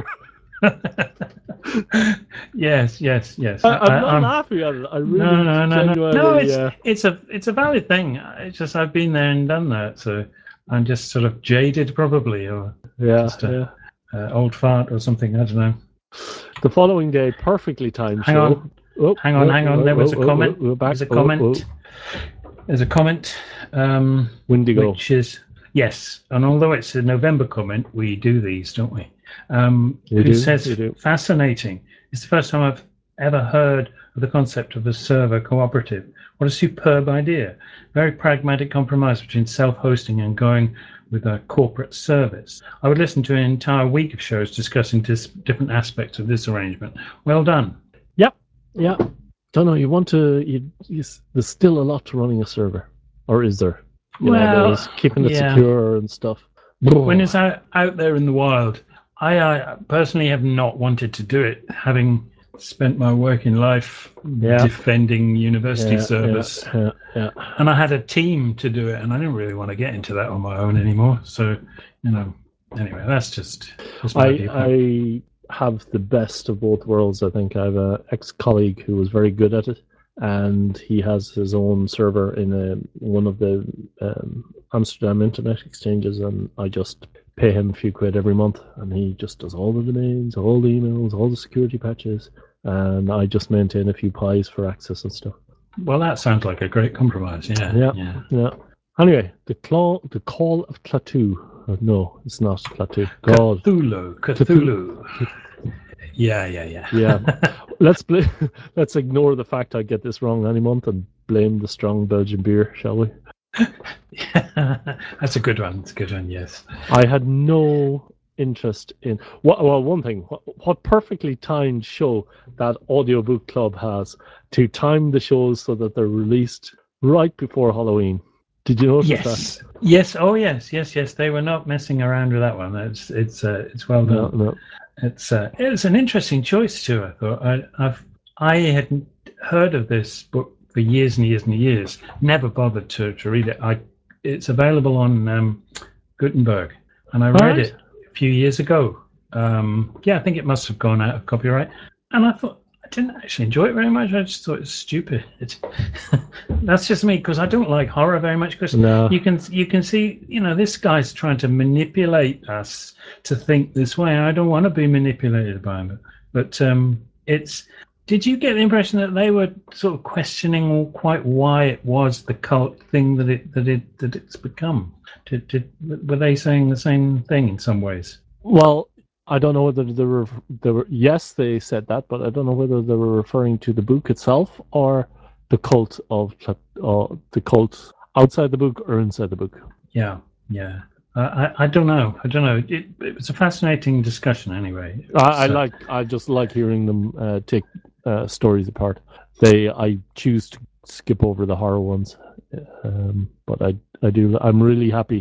yes, yes, yes. I, I'm I, not I'm, laughing at it. I really no, no, no, no. genuinely. No, it's uh, it's a it's a valid thing. It's just I've been there and done that, so I'm just sort of jaded, probably, or yeah, just a, yeah. a old fart or something. I don't know. The following day, perfectly timed Hang show. on, Oh, hang on, oh, hang on. oh, There was a oh, oh, comment. oh, we're back. There's a Oh, comment. oh. There's a comment. Um, Windigo. Which is, yes, and although it's a November comment, we do these, don't we? Um, We who do, says, we do. fascinating. It's the first time I've ever heard of the concept of a server cooperative. What a superb idea. Very pragmatic compromise between self-hosting and going with a corporate service. I would listen to an entire week of shows discussing dis- different aspects of this arrangement. Well done. Yep, yeah. Don't know. You want to? You, you, there's still a lot to running a server, or is there? You well, know, there's keeping it yeah. secure and stuff. When it's out, out there in the wild, I, I personally have not wanted to do it, having spent my working life yeah. defending university yeah, servers. Yeah, yeah, yeah. And I had a team to do it, and I didn't really want to get into that on my own anymore. So, you know, anyway, that's just, just my I, viewpoint. I have the best of both worlds. I think I have an ex-colleague who was very good at it, and he has his own server in a, one of the um, Amsterdam internet exchanges, and I just pay him a few quid every month, and he just does all the domains, all the emails, all the security patches, and I just maintain a few pies for access and stuff. Well, that sounds like a great compromise. Yeah, Yeah, yeah. yeah. Anyway, the claw, the call of Klaatu. Uh, no, it's not Klaatu. God, Cthulhu, Cthulhu. Cthulhu. Yeah, yeah, yeah. Yeah. let's bl- let's ignore the fact I get this wrong any month and blame the strong Belgian beer, shall we? That's a good one. It's a good one. Yes. I had no interest in what. Well, one thing, what, what perfectly timed show that Audiobook Club has to time the shows so that they're released right before Halloween. Did you notice yes. that? Yes. Oh, yes. Yes. Yes. They were not messing around with that one. It's it's uh, it's well done. No, no. It's uh, it's an interesting choice too. I thought I I've I hadn't heard of this book for years and years and years. Never bothered to, to read it. I it's available on um, Gutenberg, and I read right. it a few years ago. Um, yeah, I think it must have gone out of copyright, and I thought I didn't actually enjoy it very much. I just thought it was stupid. It, that's just me because I don't like horror very much. Because no. you can you can see, you know, this guy's trying to manipulate us to think this way. I don't want to be manipulated by him. But um, it's. Did you get the impression that they were sort of questioning quite why it was the cult thing that it that it that it's become? Did, did were they saying the same thing in some ways? Well, I don't know whether they were, they were. Yes, they said that, but I don't know whether they were referring to the book itself or the cult of uh, the cult outside the book or inside the book. Yeah, yeah. Uh, I I don't know. I don't know. It, it was a fascinating discussion, anyway. I, I So, like. I just like hearing them uh, take uh, stories apart. They. I choose to skip over the horror ones, um, but I. I do. I'm really happy.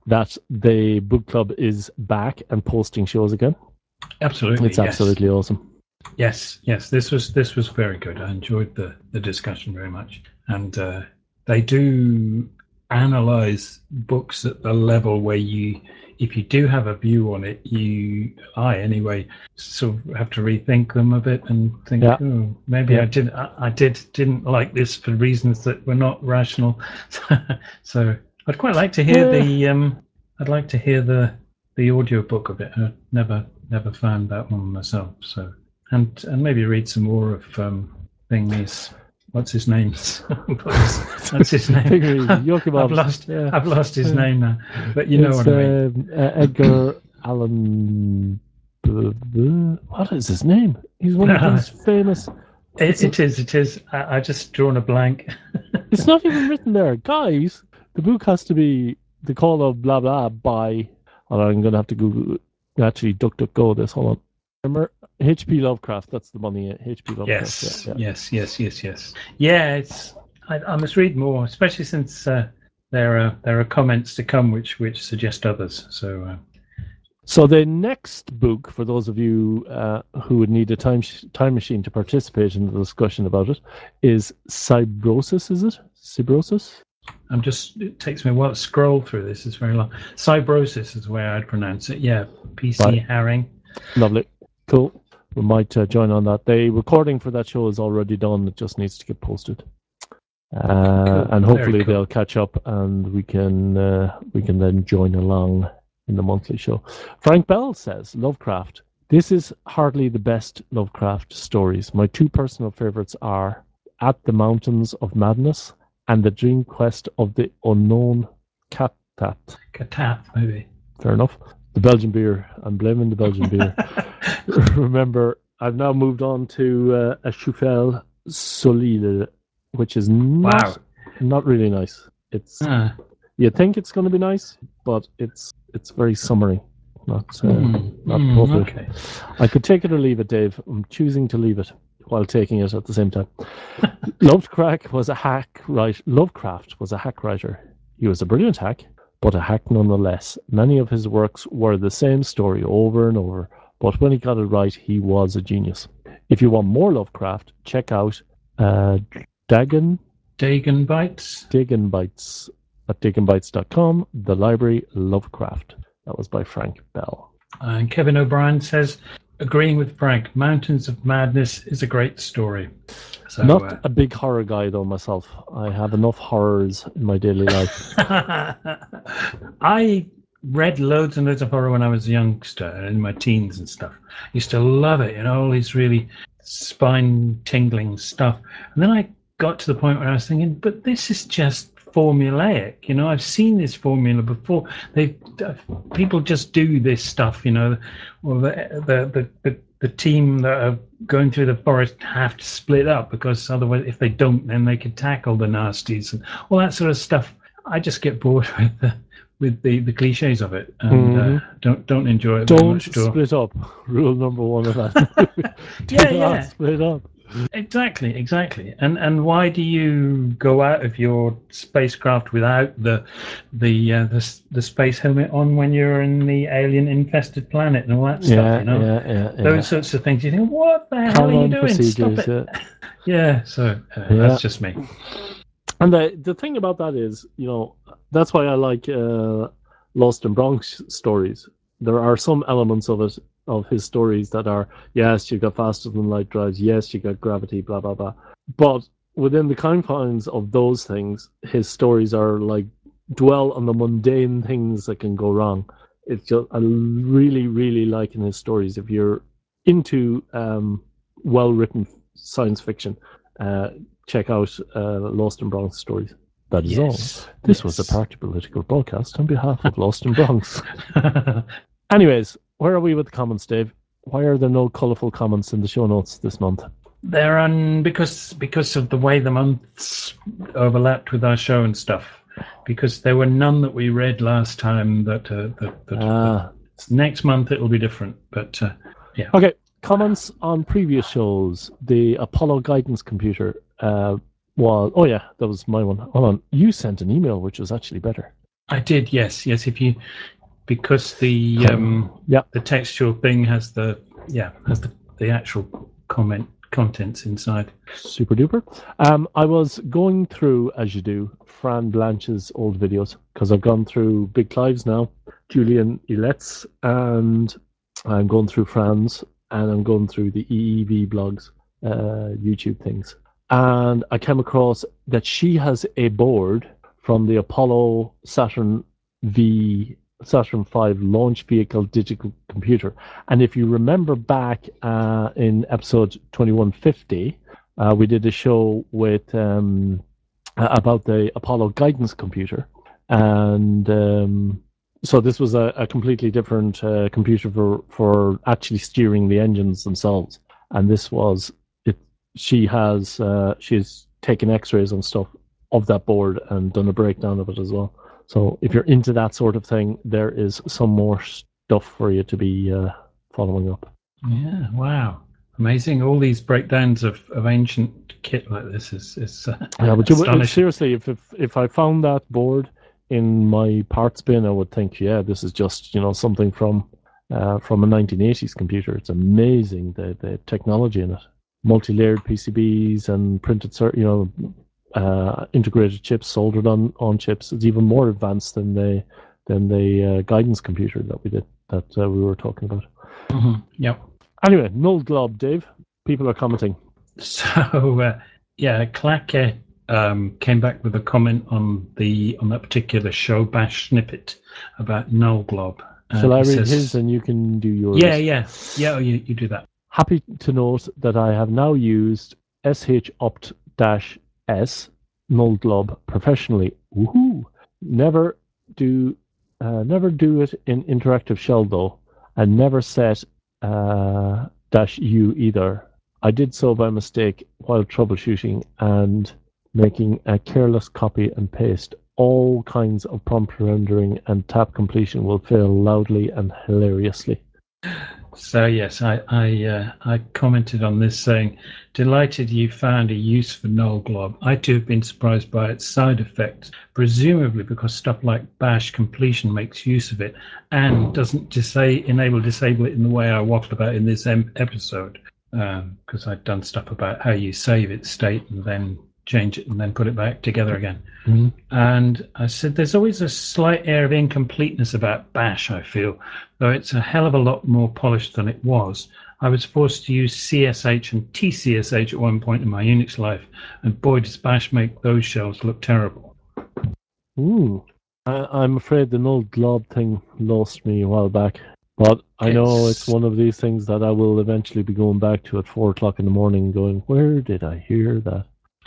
that the book club is back and posting shows again. Absolutely, It's yes. absolutely awesome. Yes, yes. This was this was very good. I enjoyed the, the discussion very much, and uh, they do analyze books at the level where you, if you do have a view on it, you, I anyway, sort of have to rethink them a bit and think, Yeah. oh, maybe Yeah. I did I, I did didn't like this for reasons that were not rational. So I'd quite like to hear Yeah. the um, I'd like to hear the the audio book of it. I never never found that one myself. So. And and maybe read some more of um, thingies. What's his name? What's his name? I've lost. Yeah. I've lost his name now. But you know it's, what I mean. Um, uh, Edgar Allan. What is his name? He's one of these famous. It, it is. It is. I, I just drawn a blank. It's not even written there, guys. The book has to be the call of blah blah by. Oh, I'm going to have to Google. Actually, duck duck go this. Hold on. Remember H P Lovecraft? That's the money. H P Lovecraft. Yes, yeah, yeah. yes, yes, yes, yes. Yeah, it's. I, I must read more, especially since uh, there are there are comments to come which which suggest others. So. Uh, So the next book, for those of you uh, who would need a time sh- time machine to participate in the discussion about it, is Cybrosis. Is it Cybrosis? I'm just. It takes me a while to scroll through this. It's very long. Cybrosis is the way I'd pronounce it. Yeah, P C Right. Haring. Lovely, cool. We might uh, join on that. The recording for that show is already done. It just needs to get posted, uh, Cool. and hopefully Very cool. they'll catch up, and we can uh, we can then join along in the monthly show. Frank Bell says, Lovecraft. This is hardly the best Lovecraft stories. My two personal favorites are At the Mountains of Madness and The Dream Quest of the Unknown Katat. Katat, maybe. Fair enough. The Belgian beer. I'm blaming the Belgian beer. Remember, I've now moved on to uh, a Choufel Solide, which is not, Wow. not really nice. It's Ah. You think it's going to be nice, but it's it's very summery, not uh, Mm, not mm, appropriate. okay. I could take it or leave it, Dave. I'm choosing to leave it while taking it at the same time. Lovecraft was a hack right. Lovecraft was a hack writer. He was a brilliant hack, but a hack nonetheless. Many of his works were the same story over and over, but when he got it right, he was a genius. If you want more Lovecraft, check out uh, Dagon Dagon Bites. Dagon Bites at dagon bites dot com, The Library Lovecraft. That was by Frank Bell. And Kevin O'Brien says, agreeing with Frank, Mountains of Madness is a great story. So, Not uh, a big horror guy, though, myself. I have enough horrors in my daily life. I read loads and loads of horror when I was a youngster and in my teens and stuff. I used to love it, you know, all these really spine-tingling stuff. And then I got to the point where I was thinking, but this is just formulaic, you know. I've seen this formula before. They uh, people just do this stuff, you know. Well, the the the, the the team that are going through the forest have to split up because otherwise, if they don't, then they could tackle the nasties and all that sort of stuff. I just get bored with the with the, the cliches of it and Mhm. uh, don't don't enjoy it Don't very much. Don't split up. Rule number one of that. Do Yeah, not yeah. split up. Exactly, exactly. And and why do you go out of your spacecraft without the the uh, the, the space helmet on when you're in the alien infested planet and all that stuff? Yeah, You know, yeah, yeah, yeah. those sorts of things. You think, what the hell are you Common doing? Stop procedures. it! Yeah. Yeah. So uh, Yeah. that's just me. And the the thing about that is, you know, that's why I like uh, Lost in Bronx stories. There are some elements of it, of his stories, that are, yes, you got faster than light drives, yes, you got gravity, blah blah blah. But within the confines of those things, his stories are like dwell on the mundane things that can go wrong. It's just I really, really like in his stories. If you're into um, well written science fiction, uh, check out uh, Lost in Bronx stories. That is Yes. all. This yes. was a party political broadcast on behalf of Lost in Bronx. Anyways, where are we with the comments, Dave? Why are there no colourful comments in the show notes this month? They're on because because of the way the months overlapped with our show and stuff. Because there were none that we read last time. That, uh, that, that, Ah. that next month it will be different. But uh, yeah. Okay. Comments on previous shows. The Apollo guidance computer uh, was. Oh yeah, that was my one. Hold on. You sent an email, which was actually better. I did, yes, yes. If you because the um, yeah, the textual thing has the yeah has the, the actual comment contents inside. Super duper. Um, I was going through, as you do, Fran Blanche's old videos because I've gone through Big Clive's now, Julian Elet's, and I'm going through Fran's, and I'm going through the E E V blogs, uh, YouTube things. And I came across that she has a board from the Apollo Saturn V, Saturn five launch vehicle digital computer. And if you remember back uh, in episode twenty-one fifty, uh, we did a show with um, about the Apollo guidance computer. And um, so this was a, a completely different uh, computer for, for actually steering the engines themselves. And this was it. She has uh, she's taken X-rays and stuff of that board and done a breakdown of it as well. So if you're into that sort of thing, there is some more stuff for you to be uh, following up. Yeah, wow. Amazing. All these breakdowns of, of ancient kit like this is, is uh, yeah, but you, astonishing. seriously, if, if if I found that board in my parts bin, I would think, yeah, this is just, you know, something from uh, from a nineteen eighties computer. It's amazing, the, the technology in it. Multi-layered P C Bs and printed, you know, uh, integrated chips soldered on, on chips. It's even more advanced than the than the uh, guidance computer that we did that uh, we were talking about. Mm-hmm. Yep. Anyway, null glob, Dave. People are commenting. So uh, yeah, Clacke um, came back with a comment on the on that particular show Bash snippet about null glob. Uh, Shall I read says, his and you can do yours? Yeah, yeah, yeah. Oh, you, you do that. Happy to note that I have now used shopt-s null glob professionally. Woohoo! Never do, uh, never do it in interactive shell though, and never set uh, dash u either. I did so by mistake while troubleshooting and making a careless copy and paste. All kinds of prompt rendering and tab completion will fail loudly and hilariously. So yes, I I, uh, I commented on this saying, delighted you found a use for null glob. I too have been surprised by its side effects, presumably because stuff like bash completion makes use of it and doesn't disa- enable disable it in the way I waffled about in this em- episode. Because um, I'd done stuff about how you save its state and then change it and then put it back together again. Mm-hmm. And I said, there's always a slight air of incompleteness about bash, I feel, though it's a hell of a lot more polished than it was. I was forced to use C S H and T C S H at one point in my Unix life, and boy, does bash make those shells look terrible. Ooh. I, I'm afraid the null glob thing lost me a while back. But I know it's... it's one of these things that I will eventually be going back to at four o'clock in the morning going, where did I hear that?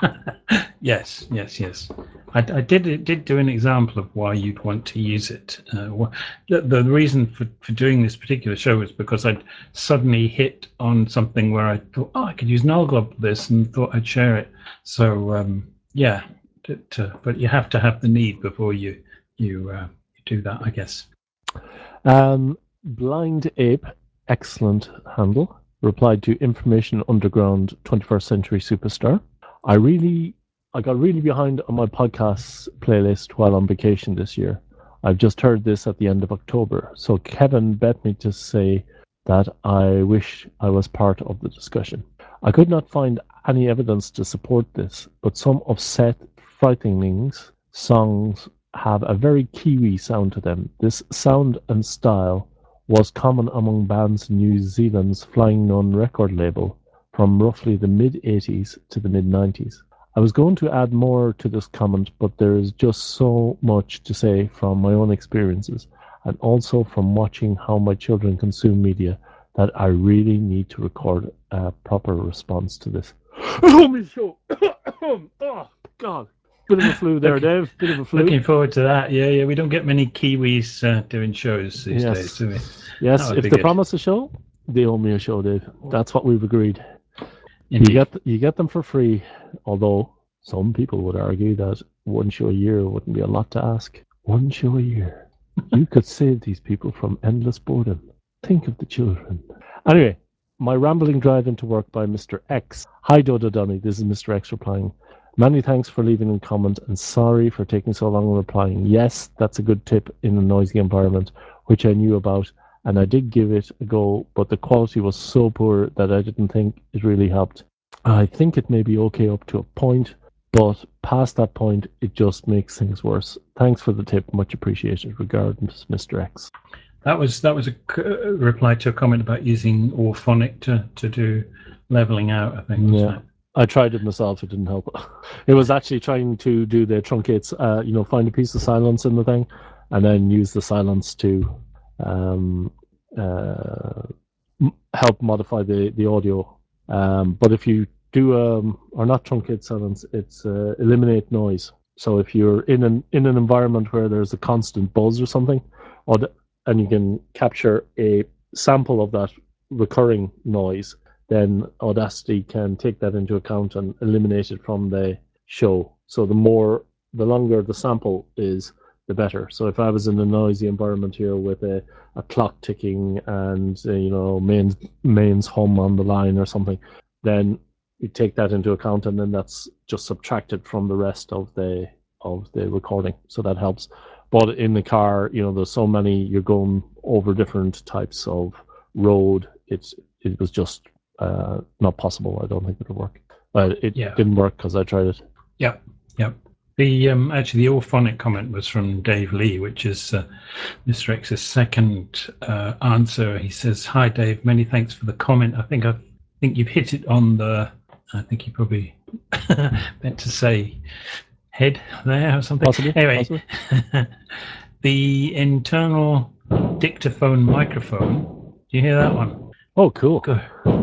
yes, yes, yes. I, I did did do an example of why you'd want to use it. Uh, the, the reason for, for doing this particular show was because I'd suddenly hit on something where I thought, oh, I could use null glob for this, and thought I'd share it. So um, yeah, to, to, but you have to have the need before you you, uh, you do that, I guess. Um, Blind Ape, excellent handle, replied to Information Underground twenty-first Century Superstar. I really, I got really behind on my podcasts playlist while on vacation this year. I've just heard this at the end of October, so Kevin bet me to say that I wish I was part of the discussion. I could not find any evidence to support this, but some of Seth Frightening's songs have a very Kiwi sound to them. This sound and style was common among bands in New Zealand's Flying Nun record label from roughly the mid-eighties to the mid-nineties. I was going to add more to this comment, but there is just so much to say from my own experiences and also from watching how my children consume media that I really need to record a proper response to this. Oh, my show! Oh, God. Bit of a flu there, looking, Dave. Bit of a flu. Looking forward to that. Yeah, yeah. We don't get many Kiwis uh, doing shows these yes. days, do we? Yes, if they good. promise a show, they owe me a show, Dave. That's what we've agreed. Indeed. You get you get them for free, although some people would argue that one show a year wouldn't be a lot to ask. One show a year. You could save these people from endless boredom. Think of the children. Anyway, my rambling drive into work by Mister X. Hi, Dodo Donny. This is Mister X replying. Many thanks for leaving a comment and sorry for taking so long in replying. Yes, that's a good tip in a noisy environment, which I knew about, and I did give it a go, but the quality was so poor that I didn't think it really helped. I think it may be okay up to a point, but past that point, it just makes things worse. Thanks for the tip, much appreciated. Regards, Mister X. That was that was a c- reply to a comment about using Auphonic to, to do leveling out, I think. wasn't Yeah. it? I tried it myself. It didn't help. It was actually trying to do the truncates, uh, you know, find a piece of silence in the thing, and then use the silence to um, uh, m- help modify the, the audio. Um, but if you do, um, or not truncate silence, it's uh, eliminate noise. So if you're in an in an environment where there's a constant buzz or something, or the, and you can capture a sample of that recurring noise, then Audacity can take that into account and eliminate it from the show. So the more, the longer the sample is, the better. So if I was in a noisy environment here with a, a clock ticking and uh, you know mains mains hum on the line or something, then you take that into account, and then that's just subtracted from the rest of the of the recording. So that helps. But in the car, you know, there's so many, you're going over different types of road. It's it was just uh, not possible. I don't think it would work. But it Yeah. didn't work because I tried it. Yep, yep. The um, actually the Auphonic comment was from Dave Lee, which is uh, Mister X's second uh, answer. He says, "Hi Dave, many thanks for the comment. I think I think you've hit it on the. I think you probably meant to say head there or something. Possibly. Anyway, possibly. the internal dictaphone microphone. Do you hear that one? Oh, cool. Good.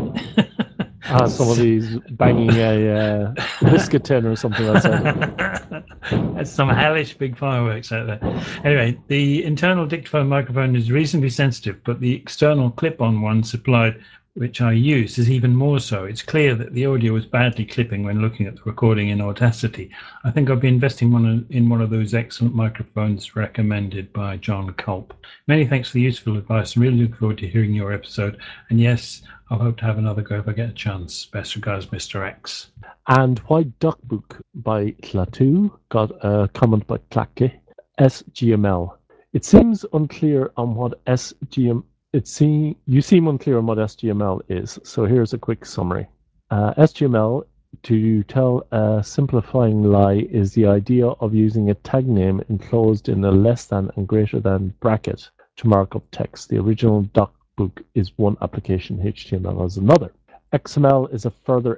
Ah, somebody's banging a uh, biscuit tin or something outside. There's some hellish big fireworks out there. Anyway, the internal dictaphone microphone is reasonably sensitive, but the external clip-on one supplied, which I use, is even more so. It's clear that the audio was badly clipping when looking at the recording in Audacity. I think I'll be investing one in one of those excellent microphones recommended by John Culp. Many thanks for the useful advice. I'm really looking forward to hearing your episode. And yes, I'll hope to have another go if I get a chance. Best regards, Mister X. And Why Duckbook by Tlatu got a comment by Clacke. S G M L. It seems unclear on what S G M L. It seem you seem unclear on what S G M L is. So here's a quick summary. Uh, S G M L, to tell a simplifying lie, is the idea of using a tag name enclosed in a less than and greater than bracket to mark up text. The original DocBook is one application, H T M L is another. X M L is a further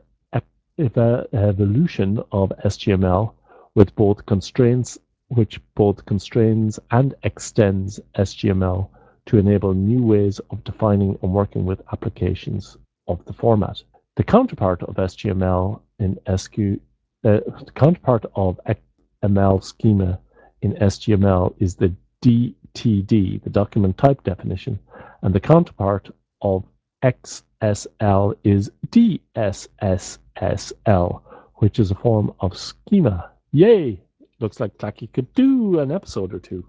evolution of S G M L with both constraints, which both constrains and extends S G M L to enable new ways of defining and working with applications of the format. The counterpart of S G M L in S Q, uh, the counterpart of X M L schema in S G M L is the D T D, the document type definition, and the counterpart of X S L is D S S S L, which is a form of schema. Yay! Looks like Clacky could do an episode or two.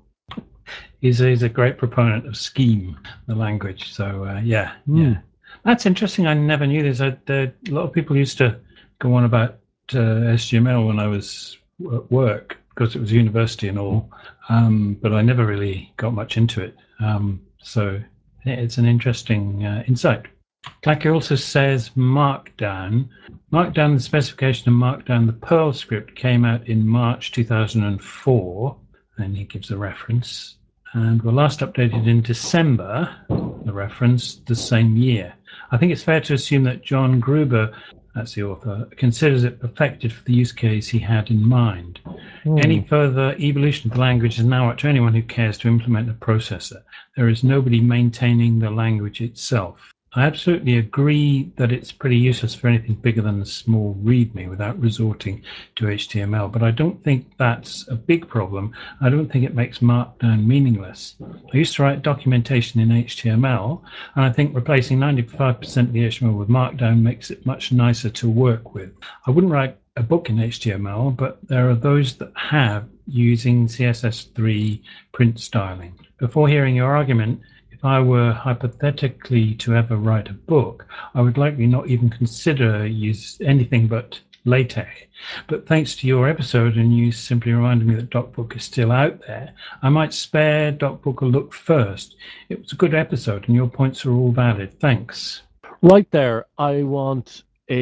He's a, he's a great proponent of Scheme, the language. So uh, yeah, Mm. yeah, that's interesting. I never knew this. I, there, a lot of people used to go on about uh, S G M L when I was at work because it was university and all, um, but I never really got much into it. Um, so it's an interesting uh, insight. Clacker also says Markdown. Markdown, the specification of Markdown, the Perl script came out in March two thousand four, and he gives a reference, and were last updated in December, the reference, the same year. I think it's fair to assume that John Gruber, that's the author, considers it perfected for the use case he had in mind. Mm. Any further evolution of the language is now up to anyone who cares to implement a processor. There is nobody maintaining the language itself. I absolutely agree that it's pretty useless for anything bigger than a small README without resorting to H T M L, but I don't think that's a big problem. I don't think it makes Markdown meaningless. I used to write documentation in H T M L, and I think replacing ninety-five percent of the H T M L with Markdown makes it much nicer to work with. I wouldn't write a book in H T M L, but there are those that have, using C S S three print styling. Before hearing your argument, if I were hypothetically to ever write a book, I would likely not even consider use anything but LaTeX. But thanks to your episode and you simply reminded me that DocBook is still out there, I might spare DocBook a look first. It was a good episode and your points are all valid. Thanks. Right there, I want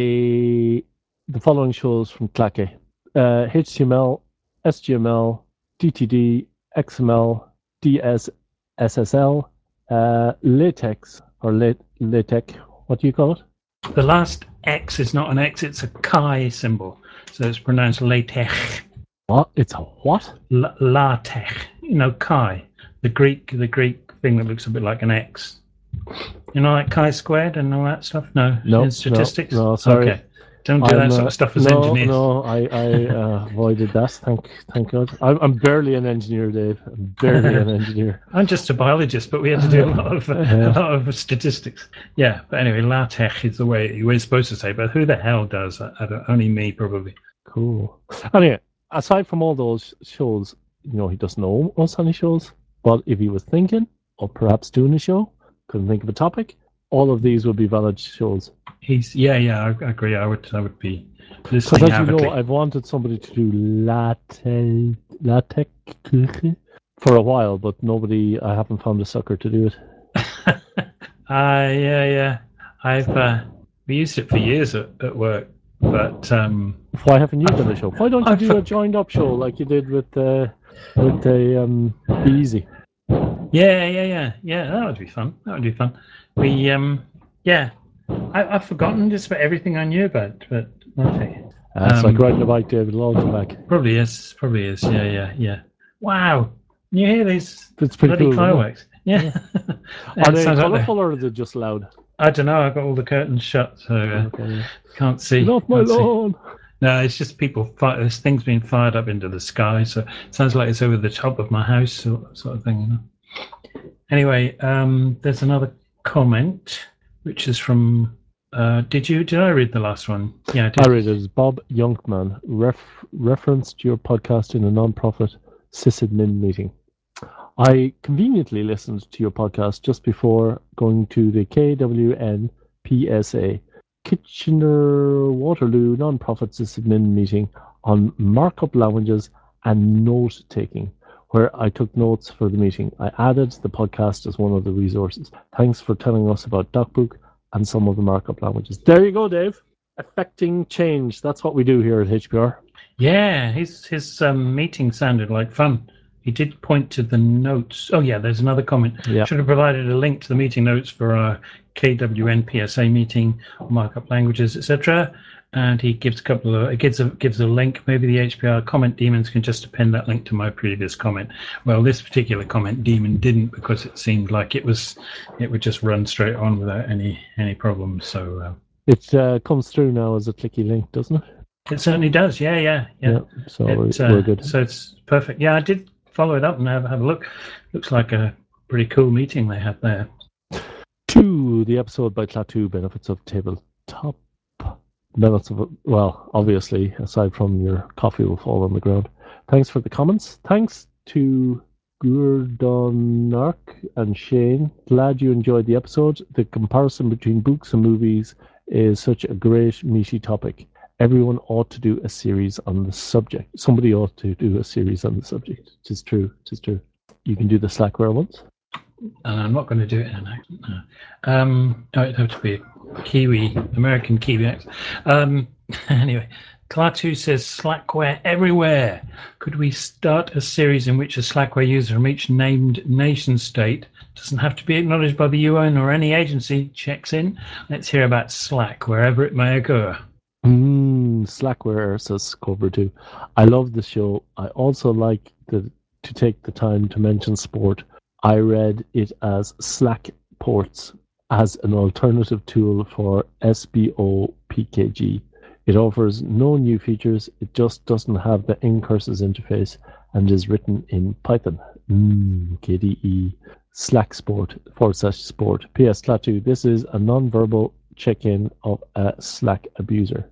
a the following shows from Clacke. Uh, H T M L, S G M L, D T D, X M L, D S S L, uh, LaTeX, or La- LaTeX, what do you call it? The last X is not an X, it's a chi symbol. So it's pronounced LaTeX. What? It's a what? La- LaTeX. You know, chi. The Greek, the Greek thing that looks a bit like an X. You know, like chi squared and all that stuff? No, No, in statistics? No, no sorry. Okay. Don't do I'm, that sort uh, of stuff as no, engineers. No, I, I uh, avoided that. Thank, thank God. I'm, I'm barely an engineer, Dave. I'm barely an engineer. I'm just a biologist, but we had to do a lot of uh, Yeah. a lot of statistics. Yeah, but anyway, LaTeX is the way we're supposed to say. But who the hell does? I, I don't, only me, probably. Cool. Anyway, aside from all those shows, you know, he doesn't know us any shows. But if he was thinking, or perhaps doing a show, couldn't think of a topic, all of these would be valid shows. He's yeah, yeah. I, I agree. I would, I would be Because listening as you avidly. know, I've wanted somebody to do latte, latex for a while, but nobody, I haven't found a sucker to do it. uh, yeah, yeah. I've uh, we used it for years at, at work, but um, Why haven't you done a show? Why don't you I've, do a joined up show like you did with uh, with the um, Be Easy? Yeah, yeah, yeah, yeah. That would be fun. That would be fun. We um, yeah. I, I've forgotten just about everything I knew about, but okay. Uh, it's Um, like riding a bike, David. It'll all come back. Probably is. Probably is. Yeah, yeah, yeah. Wow. You hear these It's pretty bloody cool, isn't it? fireworks? Yeah. Are It they sounds like colourful or are they just loud? I don't know. I've got all the curtains shut, so uh, Okay, yeah. can't see. Get off my can't see. lawn! No, it's just people. Fire, there's things being fired up into the sky, so it sounds like it's over the top of my house, sort, sort of thing. You know. Anyway, um, there's another comment, which is from. Uh, did you? Did I read the last one? Yeah, I did. I read it as Bob Youngman ref- referenced your podcast in a non-profit sysadmin meeting. I conveniently listened to your podcast just before going to the K W N P S A Kitchener Waterloo non-profit sysadmin meeting on markup languages and note-taking, where I took notes for the meeting. I added the podcast as one of the resources. Thanks for telling us about DocBook and some of the markup languages. There you go, Dave. Affecting change. That's what we do here at H P R. Yeah, his his um, meeting sounded like fun. He did point to the notes. Oh yeah, there's another comment. Yeah. Should have provided a link to the meeting notes for our K W N P S A meeting, markup languages, et cetera. And he gives a couple of it gives a gives a link. Maybe the H P R comment demons can just append that link to my previous comment. Well, this particular comment demon didn't, because it seemed like it was it would just run straight on without any any problems. So uh, it uh, comes through now as a clicky link, doesn't it? It certainly does. Yeah, yeah, yeah. yeah so it, we're, uh, we're good. So it's perfect. Yeah, I did follow it up and have, have a look. Looks like a pretty cool meeting they had there. To the episode by Klaatu, benefits of tabletop. Benefits of, well, obviously, aside from your coffee will fall on the ground. Thanks for the comments. Thanks to Gurdonark and Shane. Glad you enjoyed the episode. The comparison between books and movies is such a great, meaty topic. Everyone ought to do a series on the subject. Somebody ought to do a series on the subject. It is true. It is true. You can do the Slackware ones. And I'm not going to do it in an accent. No. Um, oh, it'd have to be Kiwi, American Kiwi accent. Um, anyway, Klaatu says Slackware everywhere. Could we start a series in which a Slackware user from each named nation state, doesn't have to be acknowledged by the U N or any agency, checks in? Let's hear about Slack wherever it may occur. Mm, Slackware, says Cobra two. I love the show. I also like the, to take the time to mention sport. I read it as Slack ports as an alternative tool for S B O P K G. It offers no new features. It just doesn't have the in-curses interface and is written in Python. Mm, K D E Slack sport forward slash sport. P S Klaatu, this is a non-verbal check-in of a Slack abuser.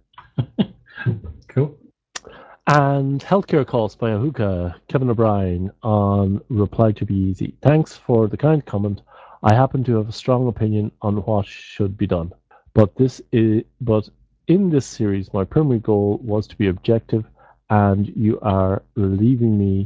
Cool. And healthcare costs by Ahuka, Kevin O'Brien on Reply to Be Easy. Thanks for the kind comment. I happen to have a strong opinion on what should be done, but this is but in this series, my primary goal was to be objective, and you are relieving me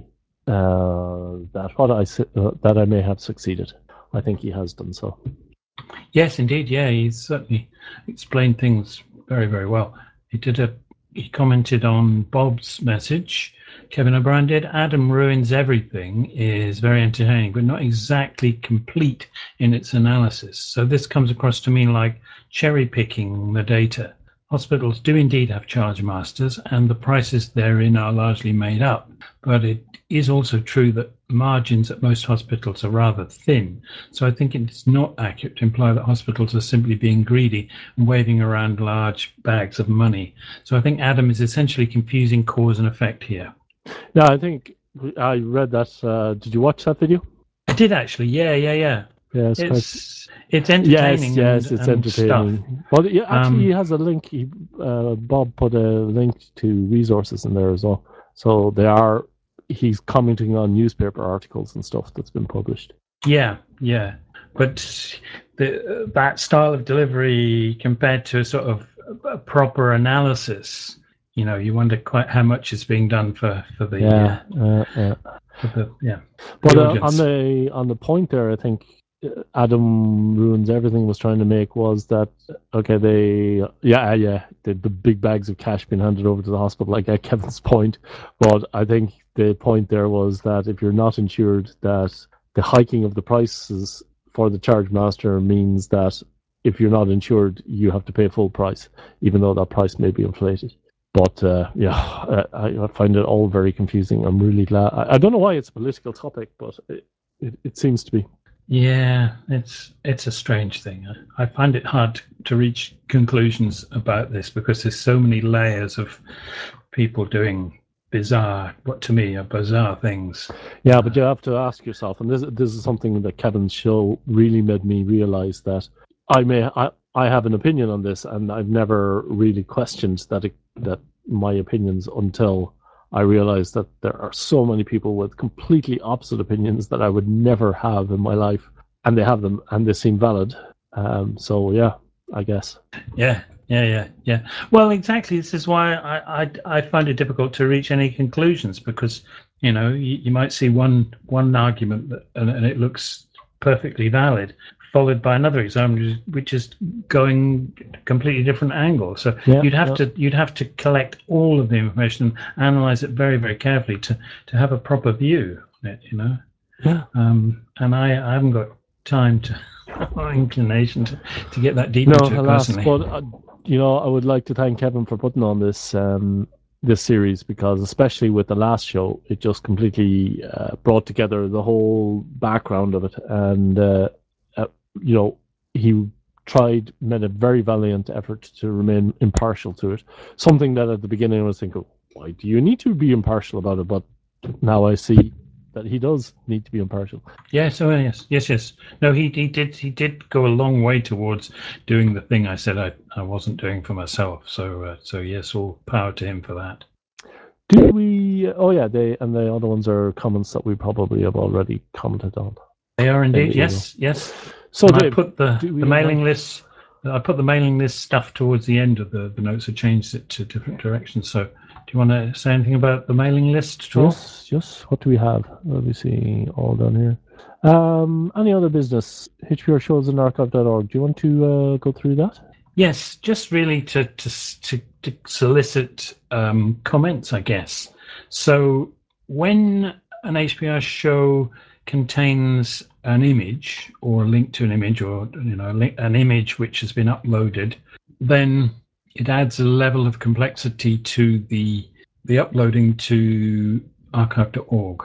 uh, that what I uh, that I may have succeeded. I think he has done so. Yes, indeed. Yeah, he's certainly explained things very, very well. He did a. He commented on Bob's message. Kevin O'Brien did. Adam Ruins Everything is very entertaining, but not exactly complete in its analysis. So this comes across to me like cherry picking the data. Hospitals do indeed have charge masters, and the prices therein are largely made up. But it is also true that margins at most hospitals are rather thin. So I think it's not accurate to imply that hospitals are simply being greedy and waving around large bags of money. So I think Adam is essentially confusing cause and effect here. No, I think I read that. Uh, did you watch that video? I did actually. Yeah, yeah, yeah. Yeah, it's, it's it's entertaining. Yes, yes, and, it's and entertaining. Stuff. Well, yeah, actually, Um, he has a link. He, uh, Bob put a link to resources in there as well. So they are. He's commenting on newspaper articles and stuff that's been published. Yeah, yeah, but the, uh, that style of delivery compared to a sort of a proper analysis, you know, you wonder quite how much is being done for for the Yeah, uh, uh, yeah. for the yeah. But the uh, audience. on the on the point there, I think Adam Ruins Everything was trying to make was that okay, they yeah yeah the, the big bags of cash being handed over to the hospital, like at Kevin's point. But I think the point there was that if you're not insured, that the hiking of the prices for the charge master means that if you're not insured, you have to pay full price, even though that price may be inflated. But uh, yeah, I, I find it all very confusing. I'm really glad. I, I don't know why it's a political topic, but it, it, it seems to be. Yeah, it's it's a strange thing. I, I find it hard to reach conclusions about this because there's so many layers of people doing bizarre, what to me are bizarre things. Yeah, but you have to ask yourself, and this this is something that Kevin's show really made me realize that I may I, I have an opinion on this, and I've never really questioned that it, that my opinions until I realized that there are so many people with completely opposite opinions that I would never have in my life, and they have them, and they seem valid. Um, so yeah, I guess. Yeah, yeah, yeah, yeah. Well, exactly. This is why I I, I find it difficult to reach any conclusions because you know you, you might see one one argument that, and, and it looks perfectly valid, followed by another example which is going a completely different angle. So Yeah, you'd have yeah. to you'd have to collect all of the information and analyze it very very carefully to to have a proper view on it. You know. Yeah. Um, and I I haven't got time to or inclination to, to get that deep No, into it alas, personally. but uh, you know, I would like to thank Kevin for putting on this um, this series because, especially with the last show, it just completely uh, brought together the whole background of it, and uh, uh, you know, he tried, made a very valiant effort to remain impartial to it. Something that at the beginning I was thinking, why do you need to be impartial about it? But now I see that he does need to be impartial. Yes, oh yes, yes, yes. No, he he did he did go a long way towards doing the thing I said I, I wasn't doing for myself. So uh, so yes, all power to him for that. Do we? Oh yeah, they and the other ones are comments that we probably have already commented on. They are In the indeed. email. Yes, yes. So, And I Dave, put the, do the we mailing have? list. I put the mailing list stuff towards the end of the, the notes. I changed it to different directions. So, do you want to say anything about the mailing list at all? Yes, yes. What do we have? Let me see. All done here. Um, any other business? H P R shows and archive dot org. Do you want to uh, go through that? Yes, just really to to to, to solicit um, comments, I guess. So when an H P R show contains an image or a link to an image, or you know, an image which has been uploaded, then it adds a level of complexity to the the uploading to archive dot org,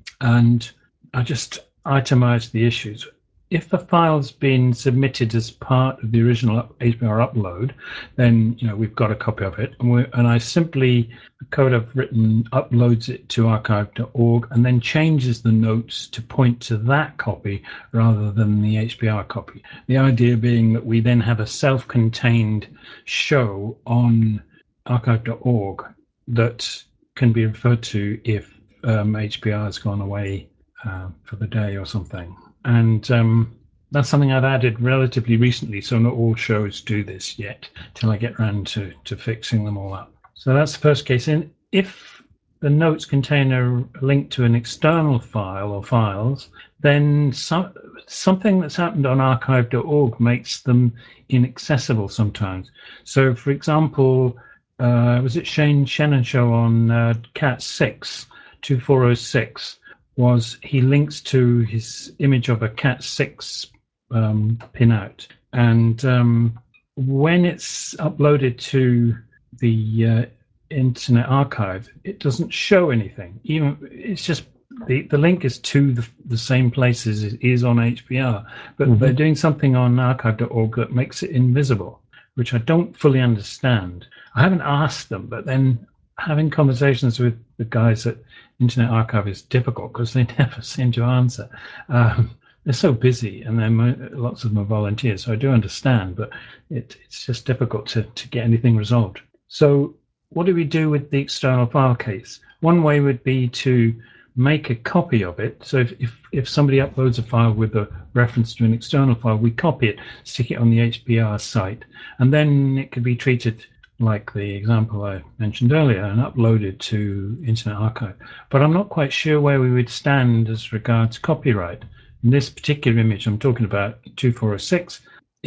and I just itemized the issues. If the file's been submitted as part of the original H P R upload, then you know we've got a copy of it, and, we and I simply the code I've written uploads it to archive dot org and then changes the notes to point to that copy rather than the H P R copy. The idea being that we then have a self-contained show on archive dot org that can be referred to if um, H P R has gone away uh, for the day or something. And um, that's something I've added relatively recently, so not all shows do this yet till I get around to, to fixing them all up. So that's the first case. And if the notes contain a link to an external file or files, then some, something that's happened on archive dot org makes them inaccessible sometimes. So, for example, uh, was it Shane Shannon show on uh, Cat six, two four oh six, was he links to his image of a Cat six um, pinout. And um, when it's uploaded to the uh, Internet Archive, it doesn't show anything. Even it's just the, the link is to the, the same place as it is on H P R, but mm-hmm. they're doing something on archive dot org that makes it invisible, which I don't fully understand. I haven't asked them, but then having conversations with the guys at Internet Archive is difficult because they never seem to answer. Um, they're so busy, and then lots of them are volunteers, so I do understand, but it, it's just difficult to, to get anything resolved. So what do we do with the external file case? One way would be to make a copy of it. So if, if, if somebody uploads a file with a reference to an external file, we copy it, stick it on the H P R site, and then it could be treated like the example I mentioned earlier and uploaded to Internet Archive. But I'm not quite sure where we would stand as regards copyright. In this particular image I'm talking about, two four oh six,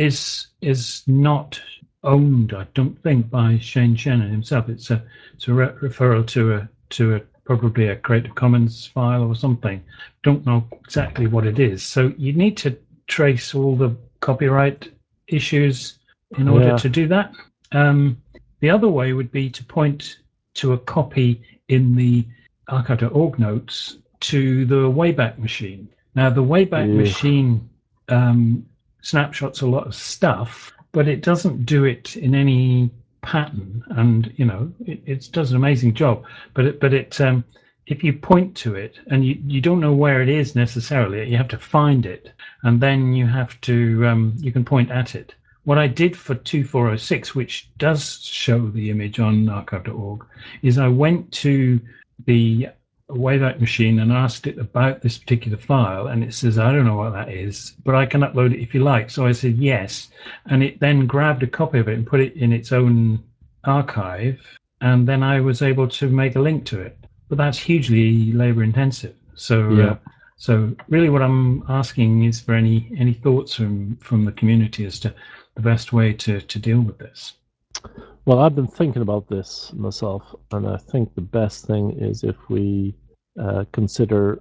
is is not owned, I don't think, by Shane Shannon himself. It's a it's a re- referral to a to a probably a Creative Commons file or something. Don't know exactly what it is. So you need to trace all the copyright issues in order yeah. to do that. Um, the other way would be to point to a copy in the archive dot org notes to the Wayback Machine. Now, the Wayback yeah. Machine um, snapshots a lot of stuff, but it doesn't do it in any pattern, and you know it, it does an amazing job. But it, but it um, if you point to it and you, you don't know where it is necessarily, you have to find it, and then you have to um, you can point at it. What I did for two four oh six, which does show the image on archive dot org, is I went to the Wayback Machine and asked it about this particular file, and it says, I don't know what that is, but I can upload it if you like. So I said yes, and it then grabbed a copy of it and put it in its own archive, and then I was able to make a link to it. But that's hugely labor intensive. So yeah. uh, so really what I'm asking is for any any thoughts from, from the community as to the best way to, to deal with this. Well, I've been thinking about this myself, and I think the best thing is if we uh, consider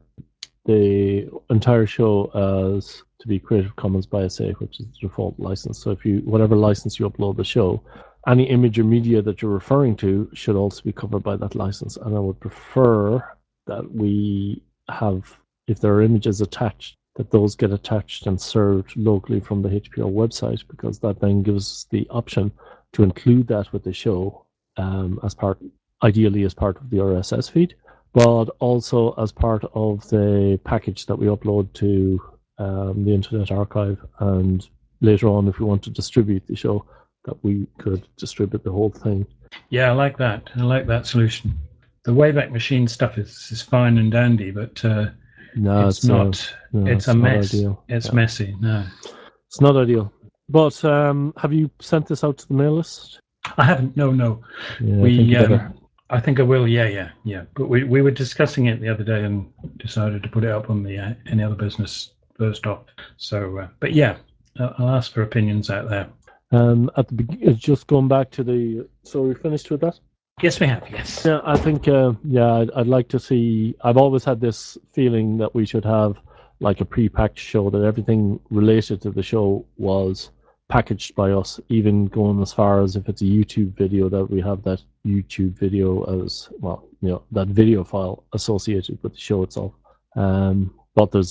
the entire show as to be Creative Commons by S A, which is the default license. So if you, whatever license you upload the show, any image or media that you're referring to should also be covered by that license. And I would prefer that we have, if there are images attached, that those get attached and served locally from the H P R website, because that then gives us the option to include that with the show um, as part, ideally as part of the R S S feed, but also as part of the package that we upload to um, the Internet Archive. And later on, if we want to distribute the show, that we could distribute the whole thing. Yeah, I like that. I like that solution. The Wayback Machine stuff is, is fine and dandy, but uh, no, it's, it's not. Uh, no, it's, it's a mess. It's yeah. messy. No, it's not ideal. But um, have you sent this out to the mail list? I haven't. No, no. Yeah, we, I think you um, better. I think I will. Yeah, yeah, yeah. But we, we were discussing it the other day and decided to put it up on the uh, Any Other Business first off. So, uh, but yeah, I'll ask for opinions out there. Um, at the be- just going back to the. So we finished with that? Yes, we have. Yes. Yeah, I think. Uh, yeah, I'd, I'd like to see. I've always had this feeling that we should have like a pre-packed show, that everything related to the show was packaged by us, even going as far as if it's a YouTube video, that we have that YouTube video as well, you know, that video file associated with the show itself. Um, but there's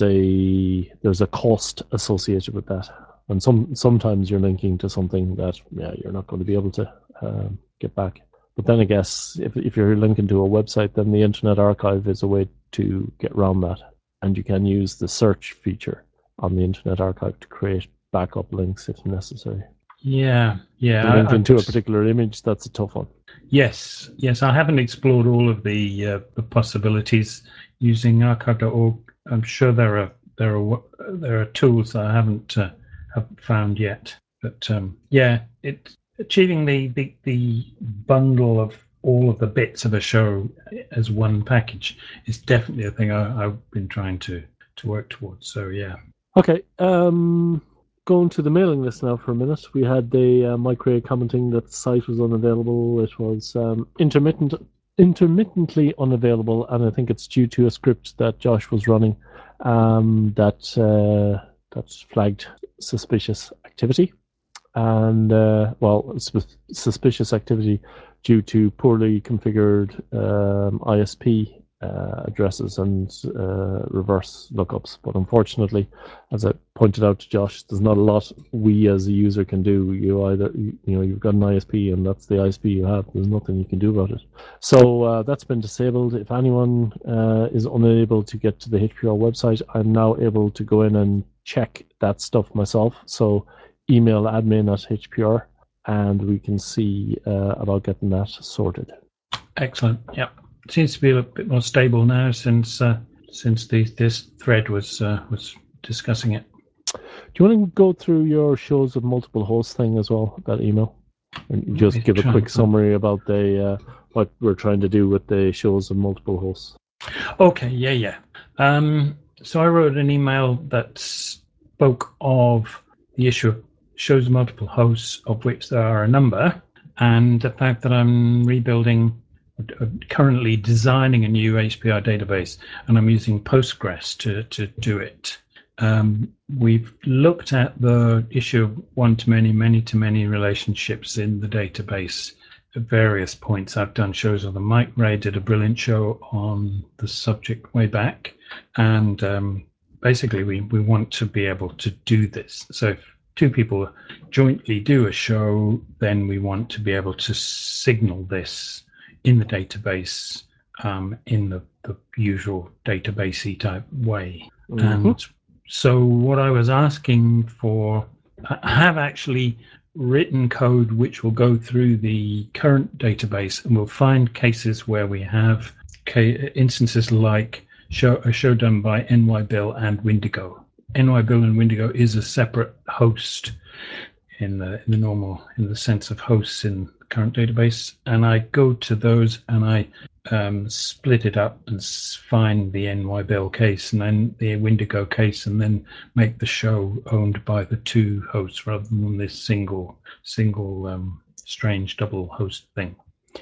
a there's a cost associated with that, and some sometimes you're linking to something that yeah you're not going to be able to um, get back. But then I guess if if you're linking to a website, then the Internet Archive is a way to get around that. And you can use the search feature on the Internet Archive to create backup links if necessary. Yeah, yeah. To link I, into I, a particular image, that's a tough one. Yes, yes. I haven't explored all of the uh, the possibilities using archive dot org. I'm sure there are there are there are tools that I haven't uh, haven't found yet. But um, yeah, it achieving the, the the bundle of all of the bits of a show as one package is definitely a thing I, I've been trying to to work towards. So yeah. Okay. Um, going to the mailing list now for a minute. We had the uh, Mike Ray commenting that the site was unavailable. It was um, intermittent, intermittently unavailable, and I think it's due to a script that Josh was running um, that uh, that's flagged suspicious activity, and uh, well, sp- suspicious activity due to poorly configured um, I S P uh, addresses and uh, reverse lookups. But unfortunately, as I pointed out to Josh, there's not a lot we as a user can do. You either, you know, you've got an I S P and that's the I S P you have. There's nothing you can do about it. So uh, that's been disabled. If anyone uh, is unable to get to the H P R website, I'm now able to go in and check that stuff myself. So email admin at H P R and we can see uh, about getting that sorted. Excellent. Yeah. Seems to be a bit more stable now since uh, since the, this thread was uh, was discussing it. Do you want to go through your shows of multiple hosts thing as well, that email? And just give a quick summary about the uh, what we're trying to do with the shows of multiple hosts. Okay, yeah, yeah. Um, so I wrote an email that spoke of the issue of shows of multiple hosts, of which there are a number, and the fact that I'm rebuilding, currently designing a new H P R database, and I'm using Postgres to, to do it. Um, we've looked at the issue of one-to-many, many-to-many relationships in the database at various points. I've done shows on the Mike Ray did a brilliant show on the subject way back, and um, basically we, we want to be able to do this. So if two people jointly do a show, then we want to be able to signal this in the database um, in the, the usual databasey type way. Mm-hmm. And so what I was asking for, I have actually written code which will go through the current database and we'll find cases where we have ca- instances like show, a show done by N Y Bill and Windigo. N Y Bill and Windigo is a separate host in the, in the normal, in the sense of hosts in the current database. And I go to those and I um, split it up and find the N Y Bill case and then the Windigo case and then make the show owned by the two hosts rather than this single, single um, strange double host thing.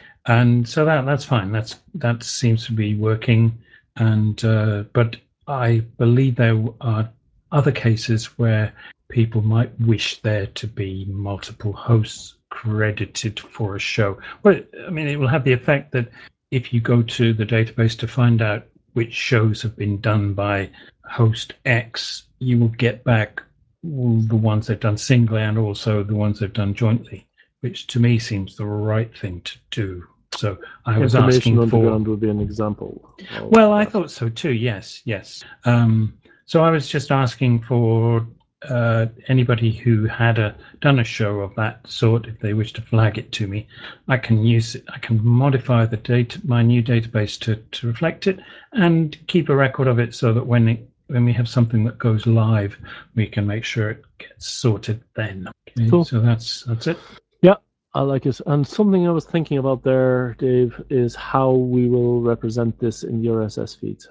And so that that's fine. That's that seems to be working. And uh, but I believe there are other cases where people might wish there to be multiple hosts credited for a show. Well, I mean, it will have the effect that if you go to the database to find out which shows have been done by host X, you will get back all the ones they've done singly and also the ones they've done jointly, which to me seems the right thing to do. So I was Information asking for... Underground would be an example. Well, I thought so too, yes, yes. Um, so I was just asking for uh, anybody who had a, done a show of that sort, if they wish to flag it to me, I can use it, I can modify the data, my new database to, to reflect it and keep a record of it so that when it, when we have something that goes live, we can make sure it gets sorted then. Okay, cool. So that's that's it. Yeah. I like it. And something I was thinking about there, Dave, is how we will represent this in the R S S feeds.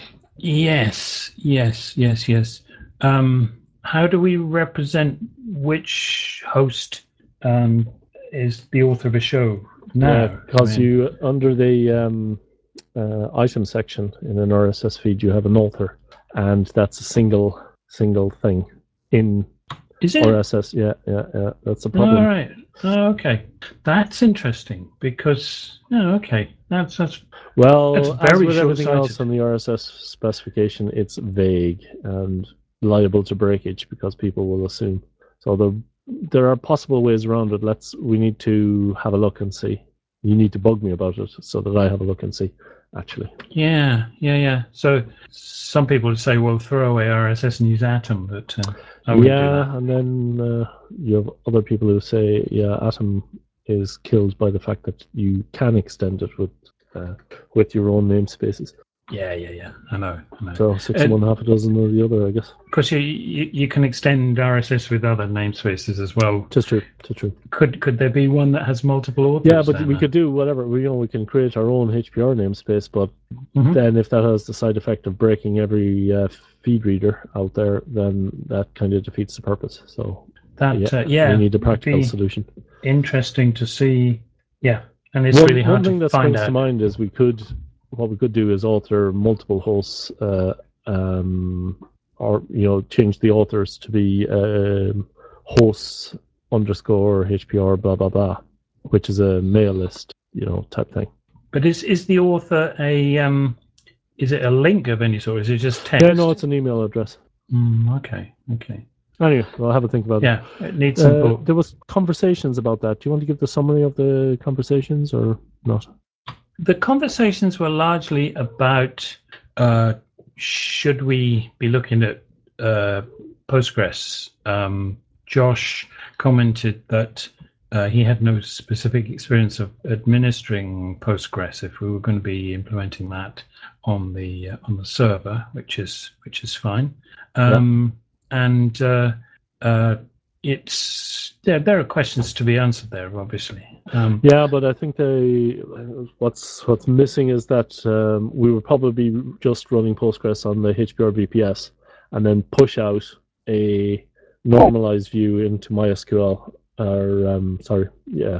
Yes, yes, yes, yes. Um, how do we represent which host um, is the author of a show now? Yeah, because I mean, you, under the um, uh, item section in an R S S feed, you have an author, and that's a single single thing in Is it? R S S. Yeah, yeah, yeah. That's a problem. All right. Oh, okay. That's interesting because. Oh, okay. That's that's. Well, that's very as with everything short-sighted. else on the R S S specification, it's vague and liable to breakage because people will assume. So the, there are possible ways around it. Let's. We need to have a look and see. You need to bug me about it so that I have a look and see. Actually. Yeah, yeah, yeah. So some people would say, "Well, throw away R S S and use Atom," but uh, I wouldn't yeah, do that. and then uh, you have other people who say, "Yeah, Atom is killed by the fact that you can extend it with uh, with your own namespaces." Yeah, yeah, yeah. I know. I know. So six Uh, of one, half a dozen of the other, I guess. Of course, you, you you can extend R S S with other namespaces as well. Just true. Just true. Could could there be one that has multiple authors? Yeah, but then? we could do whatever. We you know we can create our own H P R namespace, but Mhm. then if that has the side effect of breaking every uh, feed reader out there, then that kind of defeats the purpose. So That yeah, uh, yeah, we need a would practical be solution. interesting to see. Yeah, and it's One really hard one thing to that find springs to out. mind is we could what we could do is alter multiple hosts, uh, um, or you know change the authors to be um, hosts underscore H P R blah blah blah, which is a mail list, you know, type thing. But is is the author a um? Is it a link of any sort? Is it just text? Yeah, no, it's an email address. Mm, okay, okay. Anyway, I'll have a think about Yeah, it needs it. some Uh, thought. there was conversations about that. Do you want to give the summary of the conversations or not? The conversations were largely about uh, should we be looking at uh, Postgres. Um, Josh commented that uh, he had no specific experience of administering Postgres if we were going to be implementing that on the uh, on the server, which is which is fine. Um, and uh, uh, it's there. There are questions to be answered there, obviously. Um, Yeah, but I think they what's what's missing is that um, we would probably be just running Postgres on the H P R V P S and then push out a normalized view into MySQL or um, sorry, yeah,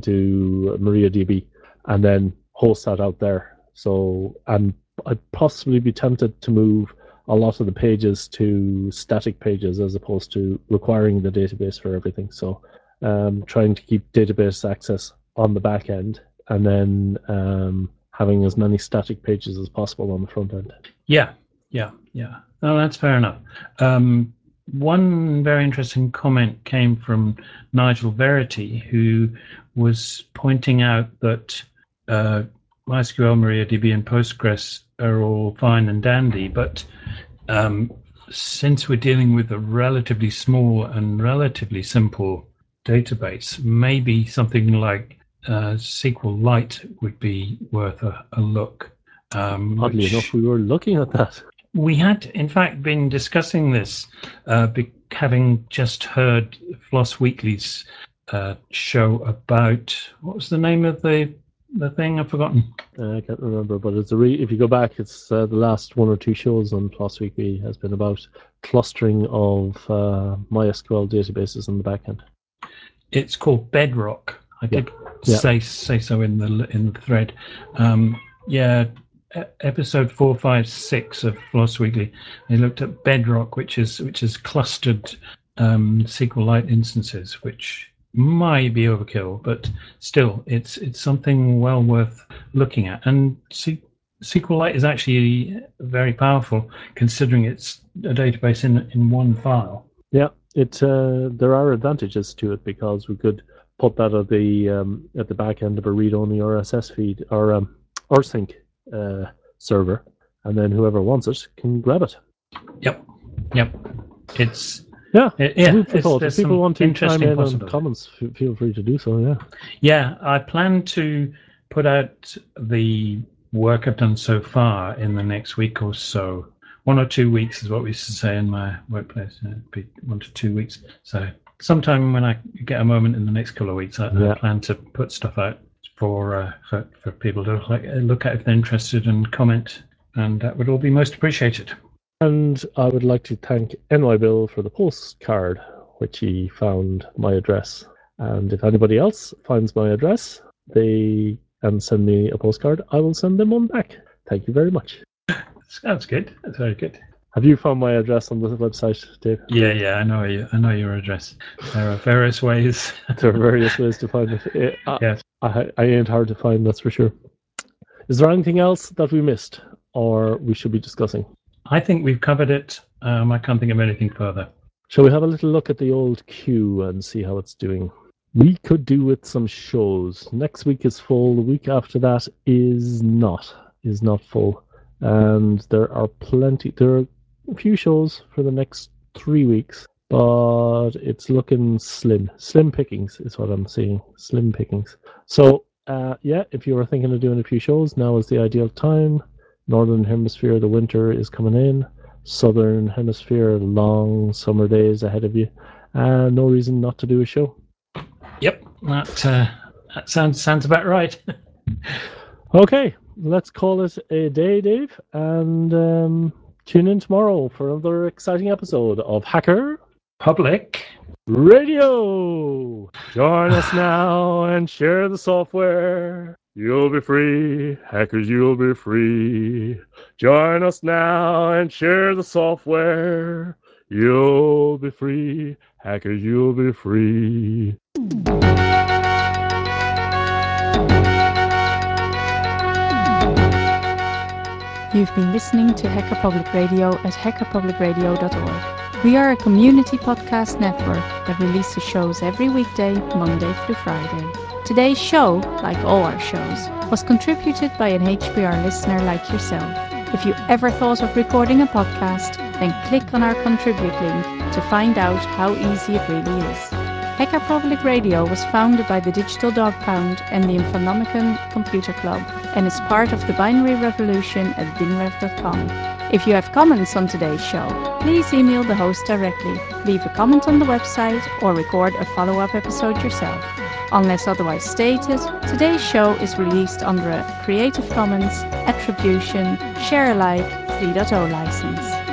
into MariaDB and then host that out there. So and I'd possibly be tempted to move a lot of the pages to static pages as opposed to requiring the database for everything. So um, trying to keep database access on the back end and then um, having as many static pages as possible on the front end. Yeah, yeah, yeah. No, that's fair enough. Um, one very interesting comment came from Nigel Verity, who was pointing out that uh, MySQL, MariaDB, and Postgres are all fine and dandy, but um, since we're dealing with a relatively small and relatively simple database, maybe something like uh, SQLite would be worth a, a look. Um, Oddly which enough, we were looking at that. we had, in fact, been discussing this, uh, be, having just heard Floss Weekly's uh, show about what was the name of the the thing? I've forgotten. Uh, I can't remember, but it's a re- if you go back, it's uh, the last one or two shows on Plus Weekly has been about clustering of uh, MySQL databases in the back end. It's called Bedrock. I Yeah. did Yeah. say say so in the in the thread. Um, yeah, e- episode four, five, six of Floss Weekly. They looked at Bedrock, which is which is clustered um, SQLite instances, which might be overkill, but still, it's it's something well worth looking at. And C- SQLite is actually very powerful, considering it's a database in in one file. Yeah, it uh, there are advantages to it because we could put that at the um, at the back end of a read-only R S S feed or um, rsync uh, server, and then whoever wants it can grab it. Yep, yep. It's Yeah, It- yeah, food for it's, thought. If there's people some want to chime interesting in on possibilities. comments, f- feel free to do so. Yeah. Yeah, I plan to put out the work I've done so far in the next week or so. One or two weeks is what we used to say in my workplace. It'd be one to two weeks. So sometime when I get a moment in the next couple of weeks, I, Yeah. I plan to put stuff out for, uh, for for people to like, look at if they're interested and comment, and that would all be most appreciated. And I would like to thank N Y Bill for the postcard, which he found my address. And if anybody else finds my address, they can send me a postcard. I will send them one back. Thank you very much. Sounds good. That's very good. Have you found my address on the website, Dave? Yeah, yeah, I know you. I know your address. There are various ways. There are various ways to find it. Eh, I, Yes. I, I ain't hard to find, that's for sure. Is there anything else that we missed or we should be discussing? I think we've covered it. Um, I can't think of anything further. Shall we have a little look at the old queue and see how it's doing? We could do with some shows. Next week is full. The week after that is not. Is not full. And there are plenty. There are a few shows for the next three weeks, but it's looking slim. Slim pickings is what I'm seeing. Slim pickings. So, uh, yeah, if you were thinking of doing a few shows, now is the ideal time. Northern Hemisphere, the winter is coming in. Southern Hemisphere, long summer days ahead of you. And no reason not to do a show. Yep, that, uh, that sounds sounds about right. Okay, let's call it a day, Dave, and um, tune in tomorrow for another exciting episode of Hacker Public Radio. Join us now and share the software. You'll be free, hackers, you'll be free. Join us now and share the software. You'll be free, hackers, you'll be free. You've been listening to Hacker Public Radio at hacker public radio dot org. We are a community podcast network that releases shows every weekday, Monday through Friday. Today's show, like all our shows, was contributed by an H P R listener like yourself. If you ever thought of recording a podcast, then click on our contribute link to find out how easy it really is. Hacker Public Radio was founded by the Digital Dog Pound and the Infonomicon Computer Club and is part of the Binary Revolution at binrev dot com. If you have comments on today's show, please email the host directly, leave a comment on the website, or record a follow-up episode yourself. Unless otherwise stated, today's show is released under a Creative Commons Attribution Share Alike three point oh license.